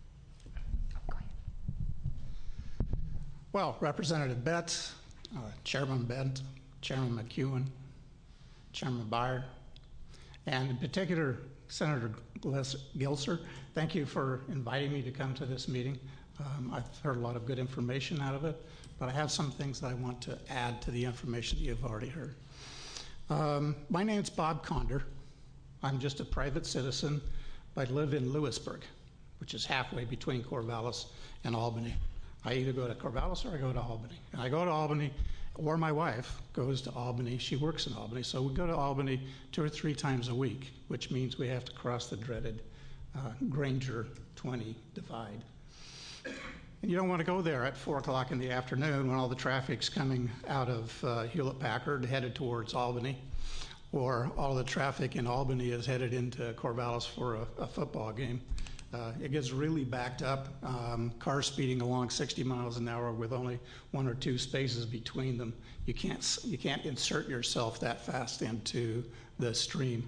Well, Representative Betts, Chairman Bent, Chairman McEwen, Chairman Byer, and in particular, Senator Gilser, thank you for inviting me to come to this meeting. I've heard a lot of good information out of it, but I have some things that I want to add to the information that you've already heard. My name's Bob Conder. I'm just a private citizen, but I live in Lewisburg, which is halfway between Corvallis and Albany. I either go to Corvallis or I go to Albany. And I go to Albany, or my wife goes to Albany. She works in Albany, so we go to Albany 2 or 3 times a week, which means we have to cross the dreaded Granger 20 divide. And you don't want to go there at 4 o'clock in the afternoon when all the traffic's coming out of Hewlett-Packard headed towards Albany, or all the traffic in Albany is headed into Corvallis for a football game. It gets really backed up, cars speeding along 60 miles an hour with only 1 or 2 spaces between them. You can't insert yourself that fast into the stream.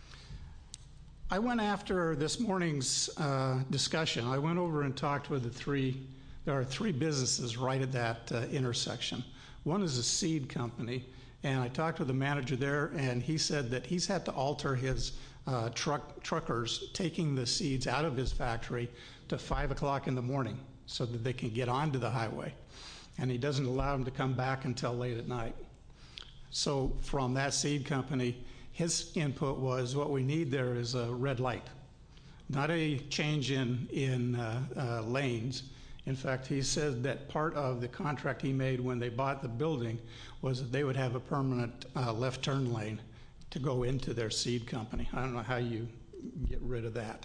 I went after this morning's discussion. I went over and talked with there are 3 businesses right at that intersection. One is a seed company, and I talked with the manager there, and he said that he's had to alter his truckers taking the seeds out of his factory to 5 o'clock in the morning so that they can get onto the highway. And he doesn't allow them to come back until late at night. So from that seed company, his input was what we need there is a red light, not a change in lanes. In fact, he said that part of the contract he made when they bought the building was that they would have a permanent left turn lane to go into their seed company. I don't know how you get rid of that.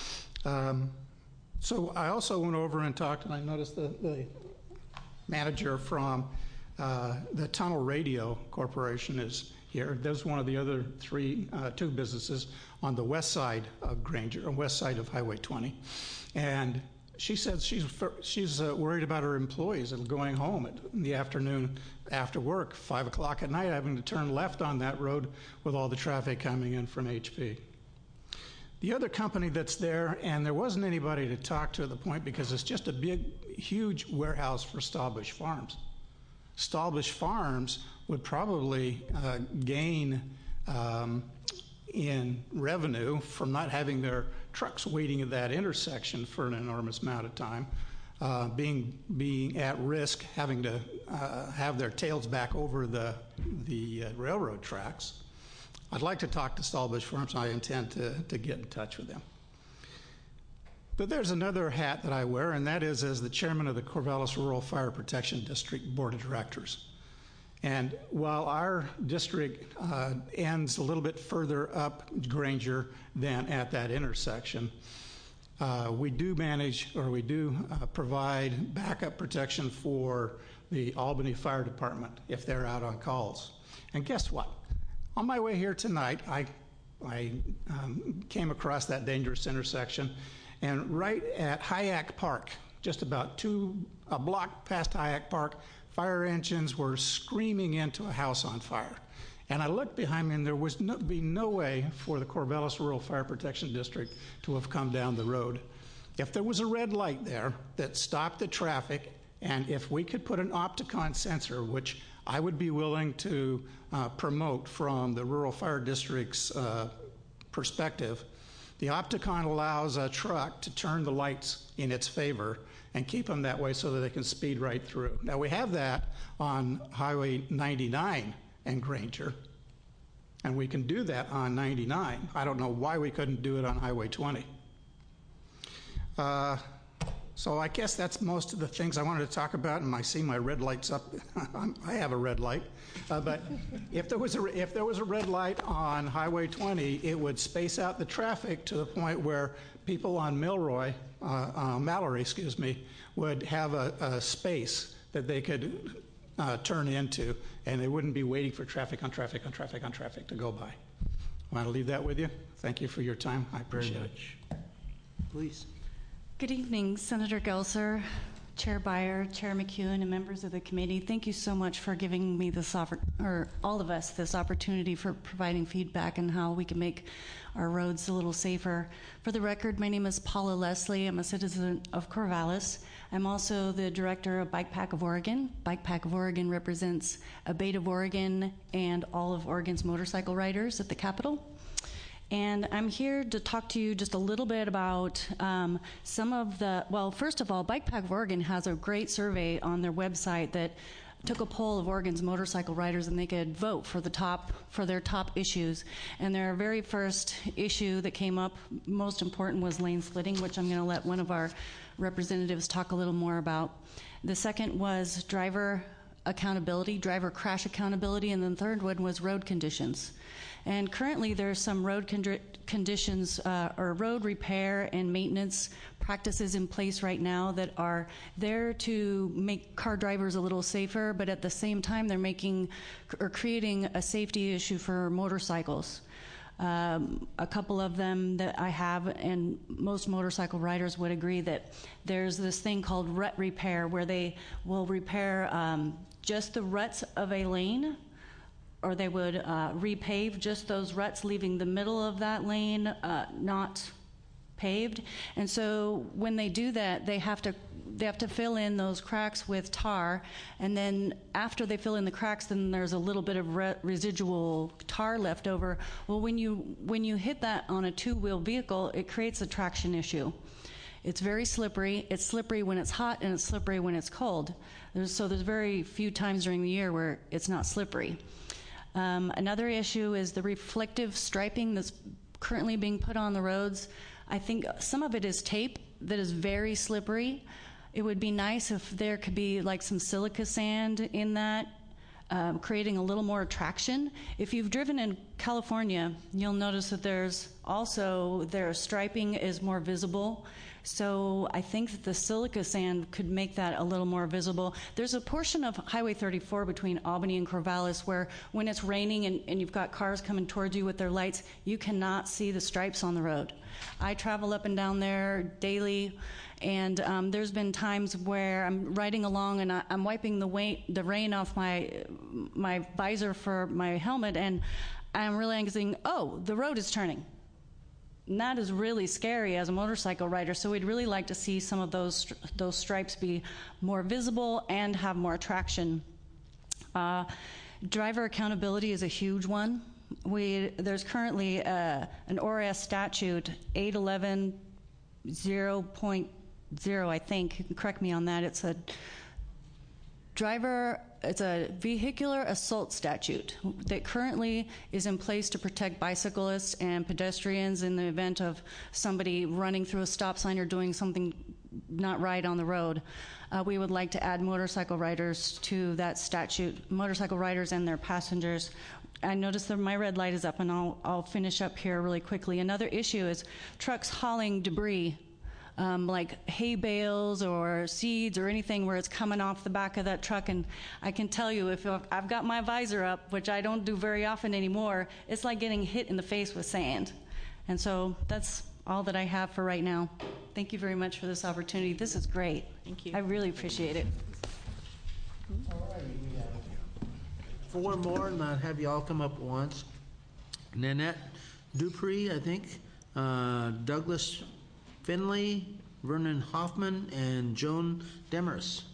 So I also went over and talked, and I noticed the manager from the Tunnel Radio Corporation is here. There's one of the other 2 businesses on the west side of Granger, or west side of Highway 20. And she said she's worried about her employees going home in the afternoon after work, 5 o'clock at night, having to turn left on that road with all the traffic coming in from HP. The other company that's there, and there wasn't anybody to talk to at the point because it's just a big, huge warehouse for Stahlbusch Farms. Stahlbusch Farms would probably gain in revenue from not having their trucks waiting at that intersection for an enormous amount of time, being at risk, having to have their tails back over the railroad tracks. I'd like to talk to Stahlbusch Farms. I intend to get in touch with them. But there's another hat that I wear, and that is as the chairman of the Corvallis Rural Fire Protection District Board of Directors. And while our district ends a little bit further up Granger than at that intersection, we do provide backup protection for the Albany Fire Department if they're out on calls. And guess what? On my way here tonight, I came across that dangerous intersection, and right at Hyack Park, just about a block past Hyack Park, fire engines were screaming into a house on fire. And I looked behind me, and there was no way for the Corvallis Rural Fire Protection District to have come down the road. If there was a red light there that stopped the traffic, and if we could put an Opticon sensor, which I would be willing to promote from the Rural Fire District's perspective, the Opticon allows a truck to turn the lights in its favor and keep them that way so that they can speed right through. Now, we have that on Highway 99 and Granger, and we can do that on 99. I don't know why we couldn't do it on Highway 20. So I guess that's most of the things I wanted to talk about, and I see my red light's up. I have a red light. But if there was a red light on Highway 20, it would space out the traffic to the point where people on Mallory, would have a space that they could turn into, and they wouldn't be waiting for traffic to go by. I want to leave that with you. Thank you for your time. I appreciate it. Please. Good evening, Senator Gelser, Chair Beyer, Chair McEwen, and members of the committee. Thank you so much for giving me this all of us this opportunity for providing feedback on how we can make our roads a little safer. For the record, my name is Paula Leslie. I'm a citizen of Corvallis. I'm also the director of Bike Pack of Oregon. Bike Pack of Oregon represents Abate of Oregon and all of Oregon's motorcycle riders at the Capitol. And I'm here to talk to you just a little bit about some of the, well, first of all, Bike Pack of Oregon has a great survey on their website that took a poll of Oregon's motorcycle riders, and they could vote for their top issues. And their very first issue that came up, most important, was lane splitting, which I'm going to let one of our representatives talk a little more about. The second was driver accountability, driver crash accountability, and then the third one was road conditions. And currently there's some road conditions or road repair and maintenance practices in place right now that are there to make car drivers a little safer, but at the same time they're making or creating a safety issue for motorcycles. A couple of them that I have, and most motorcycle riders would agree, that there's this thing called rut repair, where they will repair just the ruts of a lane, or they would repave just those ruts, leaving the middle of that lane not paved. And so when they do that, they have to fill in those cracks with tar, and then after they fill in the cracks, then there's a little bit of residual tar left over. Well, when you hit that on a two-wheel vehicle, it creates a traction issue. It's very slippery. It's slippery when it's hot, and it's slippery when it's cold. So there's very few times during the year where it's not slippery. Another issue is the reflective striping that's currently being put on the roads. I think some of it is tape that is very slippery. It would be nice if there could be like some silica sand in that, creating a little more traction. If you've driven in California, you'll notice that their striping is more visible. So I think that the silica sand could make that a little more visible. There's a portion of Highway 34 between Albany and Corvallis where when it's raining and you've got cars coming towards you with their lights, you cannot see the stripes on the road. I travel up and down there daily, and there's been times where I'm riding along and I'm wiping the rain off my visor for my helmet, and I'm realizing, oh, the road is turning. And that is really scary as a motorcycle rider, so we'd really like to see some of those stripes be more visible and have more traction. Driver accountability is a huge one. There's currently an ORS statute, 811.0.0, I think. Correct me on that. It's a vehicular assault statute that currently is in place to protect bicyclists and pedestrians in the event of somebody running through a stop sign or doing something not right on the road. We would like to add motorcycle riders to that statute, motorcycle riders and their passengers. I noticed that my red light is up, and I'll finish up here really quickly. Another issue is trucks hauling debris, like hay bales or seeds or anything where it's coming off the back of that truck. And I can tell you, if I've got my visor up, which I don't do very often anymore, it's like getting hit in the face with sand. And so that's all that I have for right now. Thank you very much for this opportunity. This is great. Thank you. I really appreciate it. All right, we have 4 more, and I'll have you all come up once. Nanette Dupree, I think, Douglas Finley, Vernon Hoffman, and Joan Demers.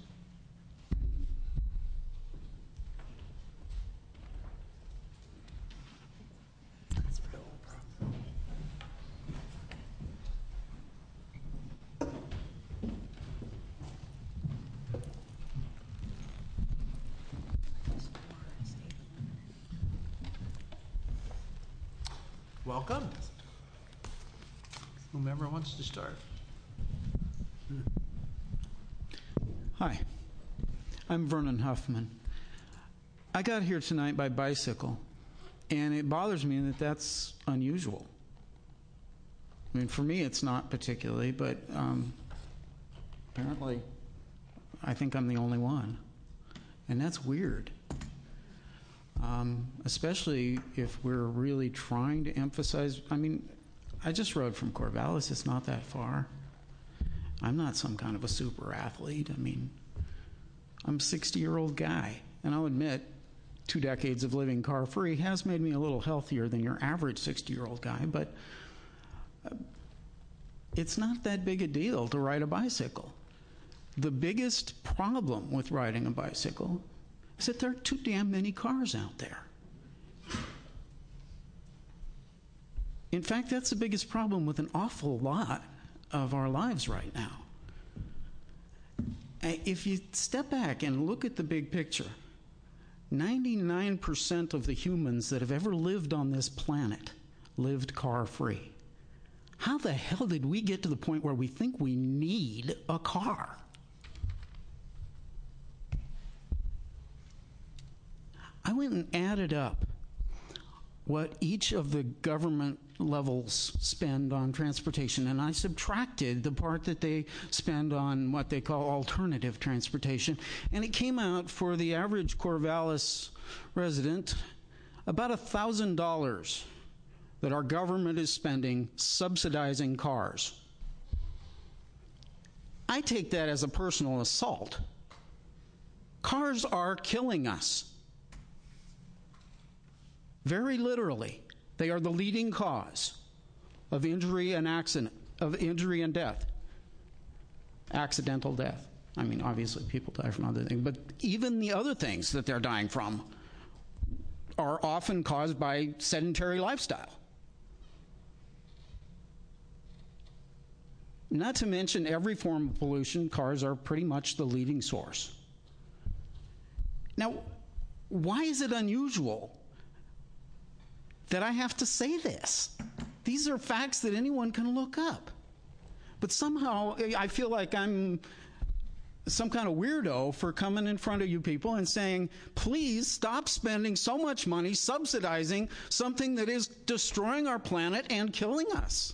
Welcome. Whomever wants to start. Hi, I'm Vernon Huffman. I got here tonight by bicycle, and it bothers me that that's unusual. I mean, for me, it's not particularly, but apparently I think I'm the only one. And that's weird. Especially if we're really trying to emphasize, I mean, I just rode from Corvallis, it's not that far. I'm not some kind of a super athlete. I mean, I'm a 60-year-old guy, and I'll admit 2 decades of living car-free has made me a little healthier than your average 60-year-old guy, but it's not that big a deal to ride a bicycle. The biggest problem with riding a bicycle is that there are too damn many cars out there. In fact, that's the biggest problem with an awful lot of our lives right now. If you step back and look at the big picture, 99% of the humans that have ever lived on this planet lived car-free. How the hell did we get to the point where we think we need a car? I went and added up what each of the government levels spend on transportation, and I subtracted the part that they spend on what they call alternative transportation, and it came out for the average Corvallis resident about $1,000 that our government is spending subsidizing cars. I take that as a personal assault. Cars are killing us. Very literally, they are the leading cause of injury and accident, of injury and death. Accidental death. I mean, obviously people die from other things, but even the other things that they're dying from are often caused by sedentary lifestyle. Not to mention every form of pollution, cars are pretty much the leading source. Now, why is it unusual that I have to say this? These are facts that anyone can look up. But somehow I feel like I'm some kind of weirdo for coming in front of you people and saying, please stop spending so much money subsidizing something that is destroying our planet and killing us.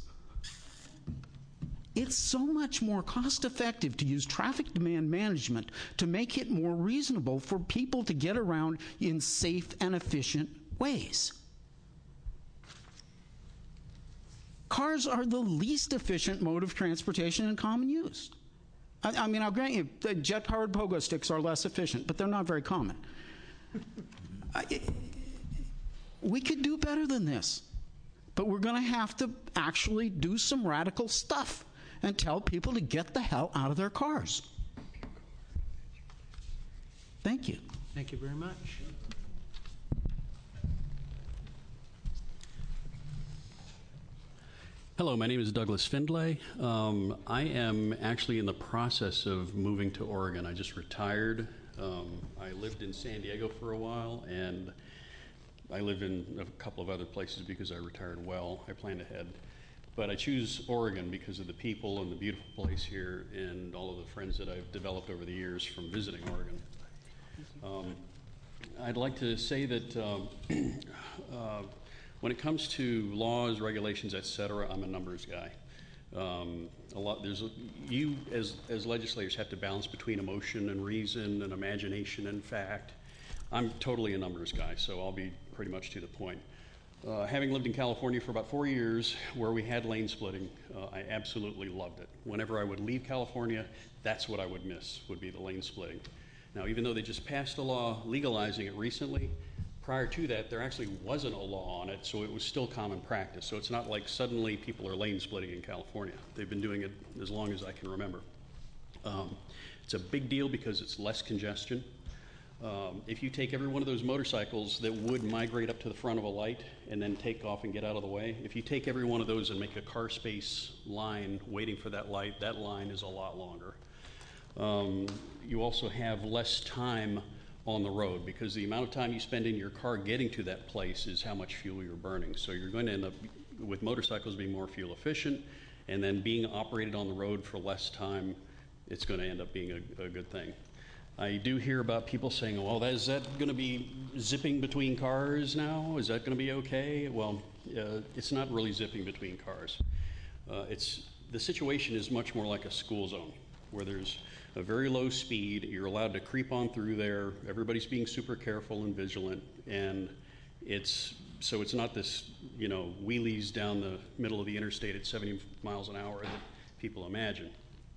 It's so much more cost-effective to use traffic demand management to make it more reasonable for people to get around in safe and efficient ways. Cars are the least efficient mode of transportation in common use. I mean, I'll grant you, the jet-powered pogo sticks are less efficient, but they're not very common. We could do better than this, but we're going to have to actually do some radical stuff and tell people to get the hell out of their cars. Thank you. Thank you very much. Hello, my name is Douglas Findlay. I am actually in the process of moving to Oregon. I just retired. I lived in San Diego for a while, and I live in a couple of other places because I retired well. I planned ahead. But I choose Oregon because of the people and the beautiful place here and all of the friends that I've developed over the years from visiting Oregon. I'd like to say that when it comes to laws, regulations, et cetera, I'm a numbers guy. You as legislators have to balance between emotion and reason and imagination and fact. I'm totally a numbers guy, so I'll be pretty much to the point. Having lived in California for about 4 years where we had lane splitting, I absolutely loved it. Whenever I would leave California, that's what I would miss, would be the lane splitting. Now, even though they just passed a law legalizing it recently, prior to that, there actually wasn't a law on it, so it was still common practice. So it's not like suddenly people are lane splitting in California. They've been doing it as long as I can remember. It's a big deal because it's less congestion. If you take every one of those motorcycles that would migrate up to the front of a light and then take off and get out of the way, if you take every one of those and make a car space line waiting for that line is a lot longer. You also have less time on the road because the amount of time you spend in your car getting to that place is how much fuel you're burning. So you're going to end up with motorcycles being more fuel efficient and then being operated on the road for less time it's going to end up being a good thing. I do hear about people saying, well, is that going to be zipping between cars now? Is that going to be okay? Well, it's not really zipping between cars. The situation is much more like a school zone, where there's a very low speed. You're allowed to creep on through there. Everybody's being super careful and vigilant, and it's not this, wheelies down the middle of the interstate at 70 miles an hour that people imagine.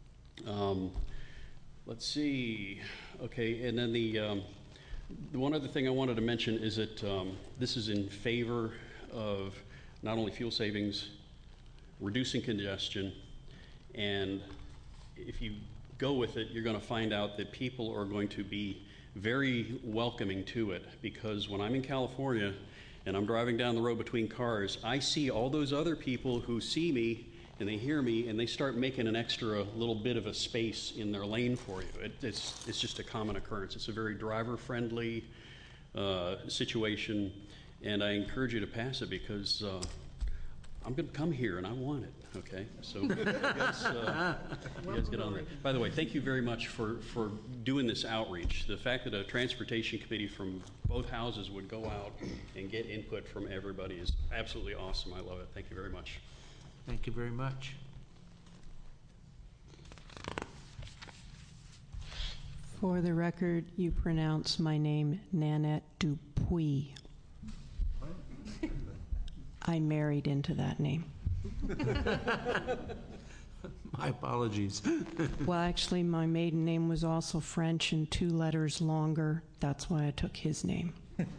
Let's see. Okay, and then the one other thing I wanted to mention is that this is in favor of not only fuel savings, reducing congestion, and if you go with it, you're going to find out that people are going to be very welcoming to it, because when I'm in California and I'm driving down the road between cars, I see all those other people who see me and they hear me and they start making an extra little bit of a space in their lane for you. It's just a common occurrence. It's a very driver-friendly situation, and I encourage you to pass it because I'm going to come here and I want it. Okay, so you guys get on there. By the way, thank you very much for doing this outreach. The fact that a transportation committee from both houses would go out and get input from everybody is absolutely awesome. I love it. Thank you very much. Thank you very much. For the record, you pronounce my name Nanette Dupuis. I married into that name. My apologies. Well, actually, my maiden name was also French and 2 letters longer. That's why I took his name.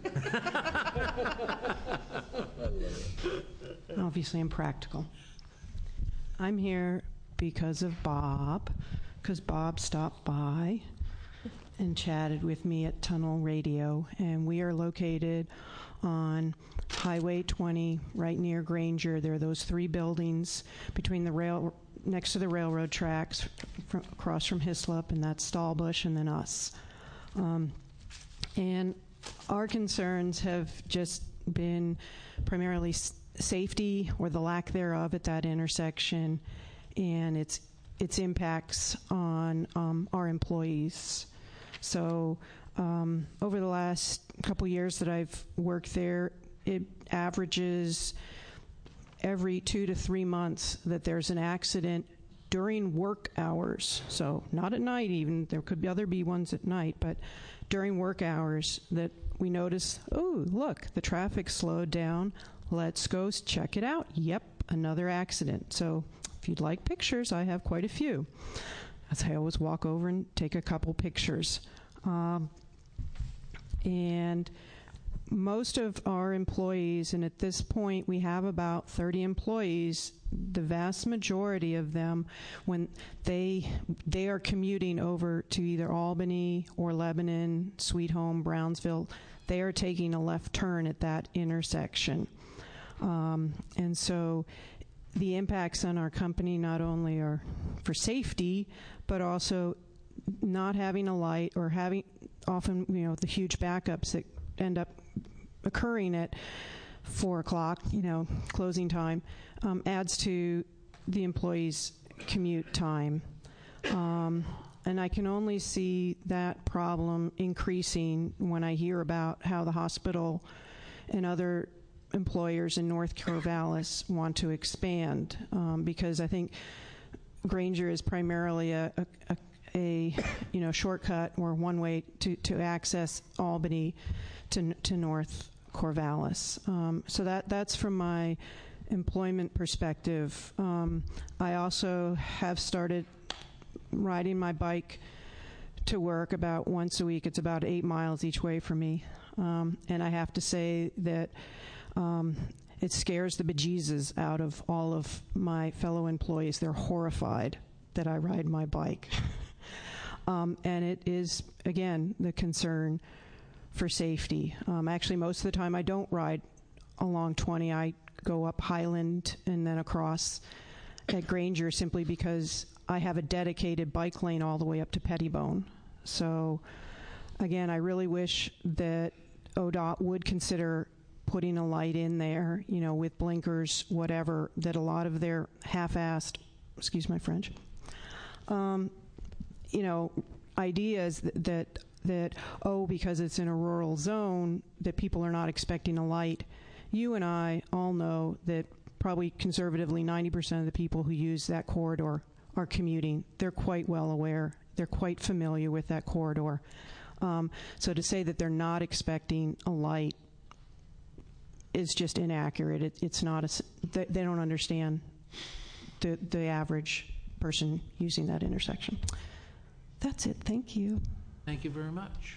Obviously, I'm practical. I'm here because of Bob, because Bob stopped by and chatted with me at Tunnel Radio, and we are located on Highway 20, right near Granger. There are those 3 buildings between the next to the railroad tracks, across from Hislop, and that's Stahlbusch, and then us. And our concerns have just been primarily safety or the lack thereof at that intersection, and its impacts on our employees. So over the last couple years that I've worked there, it averages every 2 to 3 months that there's an accident during work hours. So not at night even. There could be ones at night, but during work hours that we notice, oh, look, the traffic slowed down. Let's go check it out. Yep, another accident. So if you'd like pictures, I have quite a few. As I always walk over and take a couple pictures. And most of our employees, and at this point we have about 30 employees, the vast majority of them, when they are commuting over to either Albany or Lebanon, Sweet Home, Brownsville, they are taking a left turn at that intersection. And so the impacts on our company not only are for safety, but also not having a light or having often, the huge backups that end up occurring at 4 o'clock, closing time, adds to the employees' commute time. And I can only see that problem increasing when I hear about how the hospital and other employers in North Corvallis want to expand, because I think Granger is primarily a shortcut or one way to access Albany to North Corvallis. So that's from my employment perspective. I also have started riding my bike to work about once a week. It's about 8 miles each way for me. And I have to say that it scares the bejesus out of all of my fellow employees. They're horrified that I ride my bike. And it is, again, the concern for safety. Actually, most of the time I don't ride along 20. I go up Highland and then across at Granger simply because I have a dedicated bike lane all the way up to Pettibone. So, again, I really wish that ODOT would consider putting a light in there, with blinkers, whatever, that a lot of their half-assed, excuse my French, ideas that oh, because it's in a rural zone, that people are not expecting a light. You and I all know that probably conservatively 90% of the people who use that corridor are commuting. They're quite well aware. They're quite familiar with that corridor. So to say that they're not expecting a light is just inaccurate. It's not they don't understand the average person using that intersection. That's it. Thank you. Thank you very much.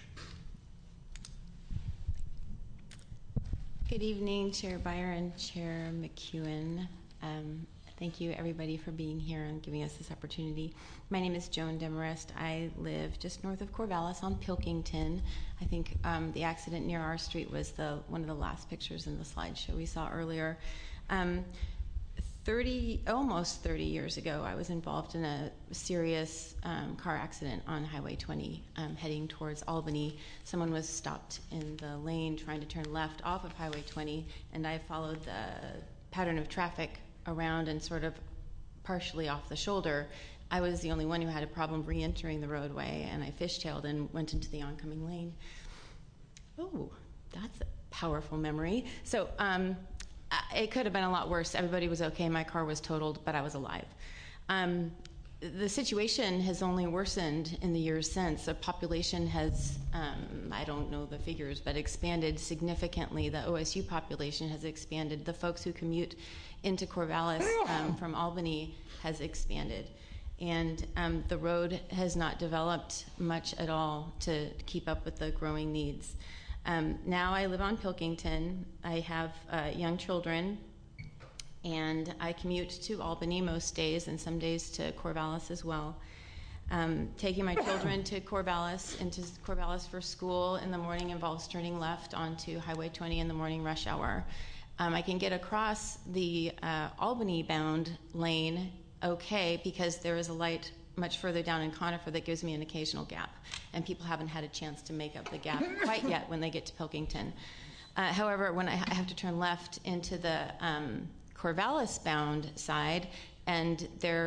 Good evening, Chair Byer and Chair McEwen. Thank you, everybody, for being here and giving us this opportunity. My name is Joan Demarest. I live just north of Corvallis on Pilkington. I think the accident near our street was one of the last pictures in the slideshow we saw earlier. Almost 30 years ago, I was involved in a serious car accident on Highway 20 heading towards Albany. Someone was stopped in the lane trying to turn left off of Highway 20, and I followed the pattern of traffic around and sort of partially off the shoulder. I was the only one who had a problem re-entering the roadway, and I fishtailed and went into the oncoming lane. Oh, that's a powerful memory. So it could have been a lot worse. Everybody was okay. My car was totaled, but I was alive. The situation has only worsened in the years since. The population has, I don't know the figures, but expanded significantly. The OSU population has expanded. The folks who commute into Corvallis from Albany has expanded. And the road has not developed much at all to keep up with the growing needs. Now I live on Pilkington. I have young children, and I commute to Albany most days and some days to Corvallis as well. Taking my children to Corvallis, into Corvallis for school in the morning involves turning left onto Highway 20 in the morning rush hour. I can get across the Albany-bound lane okay because there is a light much further down in Conifer that gives me an occasional gap, and people haven't had a chance to make up the gap quite yet when they get to Pilkington. However, when I have to turn left into the Corvallis-bound side, and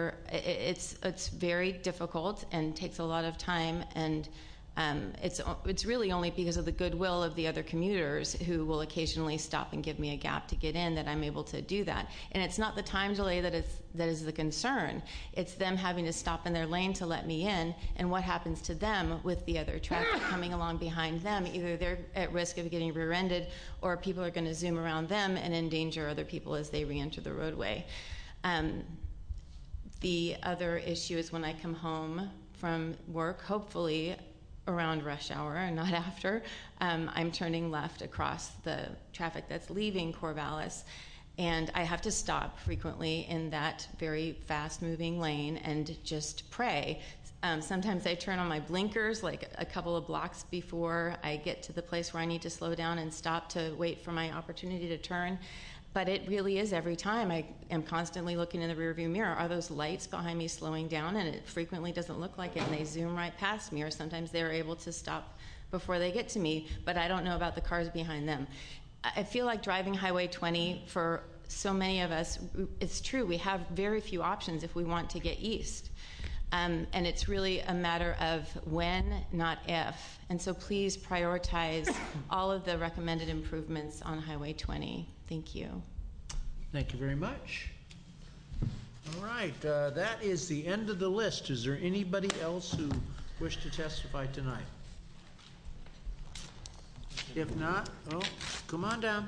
it's very difficult and takes a lot of time, and it's really only because of the goodwill of the other commuters who will occasionally stop and give me a gap to get in that I'm able to do that. And it's not the time delay that is the concern. It's them having to stop in their lane to let me in, and what happens to them with the other traffic coming along behind them. Either they're at risk of getting rear-ended, or people are going to zoom around them and endanger other people as they re-enter the roadway. The other issue is when I come home from work, hopefully around rush hour and not after, I'm turning left across the traffic that's leaving Corvallis, and I have to stop frequently in that very fast-moving lane and just pray. Sometimes I turn on my blinkers like a couple of blocks before I get to the place where I need to slow down and stop to wait for my opportunity to turn. But it really is every time. I am constantly looking in the rearview mirror. Are those lights behind me slowing down? And it frequently doesn't look like it, and they zoom right past me, or sometimes they're able to stop before they get to me, but I don't know about the cars behind them. I feel like driving Highway 20, for so many of us, it's true, we have very few options if we want to get east. And it's really a matter of when, not if. And so please prioritize all of the recommended improvements on Highway 20. Thank you. Thank you very much. All right, that is the end of the list. Is there anybody else who wish to testify tonight? If not, oh, come on down.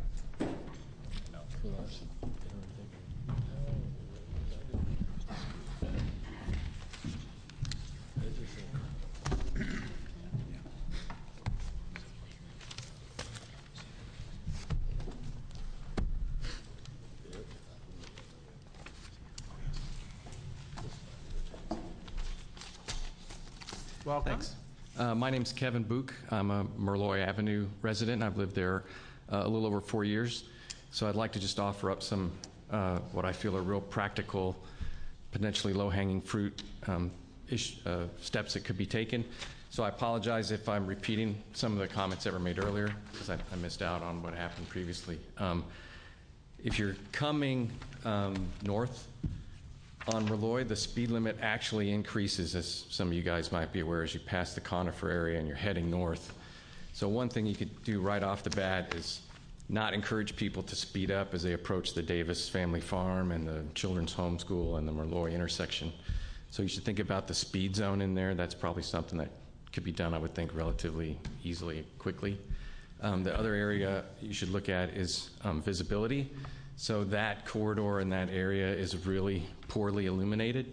Welcome. Thanks. My name's Kevin Book. I'm a Merloy Avenue resident. I've lived there a little over 4 years. So I'd like to just offer up some what I feel are real practical, potentially low-hanging fruit steps that could be taken. So I apologize if I'm repeating some of the comments that were made earlier, because I missed out on what happened previously. If you're coming north On Merloy, the speed limit actually increases, as some of you guys might be aware, as you pass the Conifer area and you're heading north. So one thing you could do right off the bat is not encourage people to speed up as they approach the Davis Family Farm and the Children's Home School and the Merloy intersection. So you should think about the speed zone in there. That's probably something that could be done, I would think, relatively easily, quickly. The other area you should look at is visibility. So that corridor in that area is really poorly illuminated,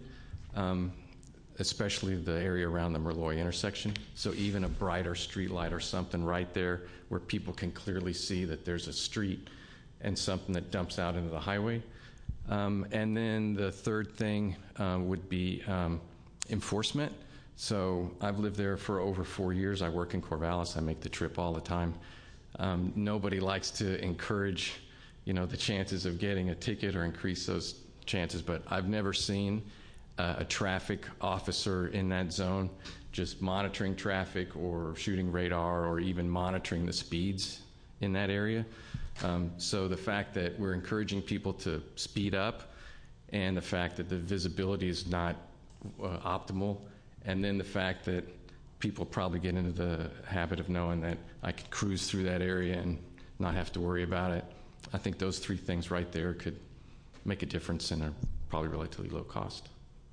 especially the area around the Merloy intersection. So even a brighter street light or something right there where people can clearly see that there's a street and something that dumps out into the highway. And then the third thing would be enforcement. So I've lived there for over 4 years. I work in Corvallis. I make the trip all the time. Nobody likes to encourage, the chances of getting a ticket or increase those chances, but I've never seen a traffic officer in that zone just monitoring traffic or shooting radar or even monitoring the speeds in that area. So the fact that we're encouraging people to speed up and the fact that the visibility is not optimal, and then the fact that people probably get into the habit of knowing that I could cruise through that area and not have to worry about it. I think those three things right there could make a difference and are probably relatively low cost.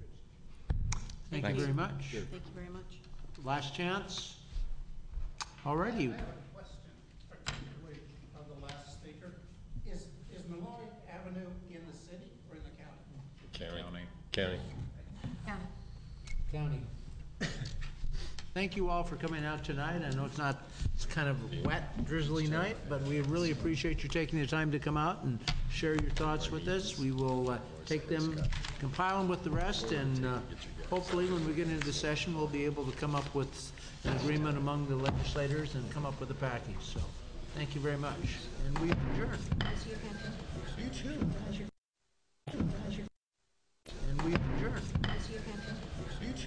Thank you very much. Thank you very much. Last chance. Alrighty. I have a question, particularly of the last speaker. Is Malloy Avenue in the city or in the county? County. County. Thank you all for coming out tonight. I know it's kind of a wet, drizzly night, but we really appreciate you taking the time to come out and share your thoughts with us. We will take them, compile them with the rest, and hopefully when we get into the session, we'll be able to come up with an agreement among the legislators and come up with a package. So thank you very much. And we adjourn. You too.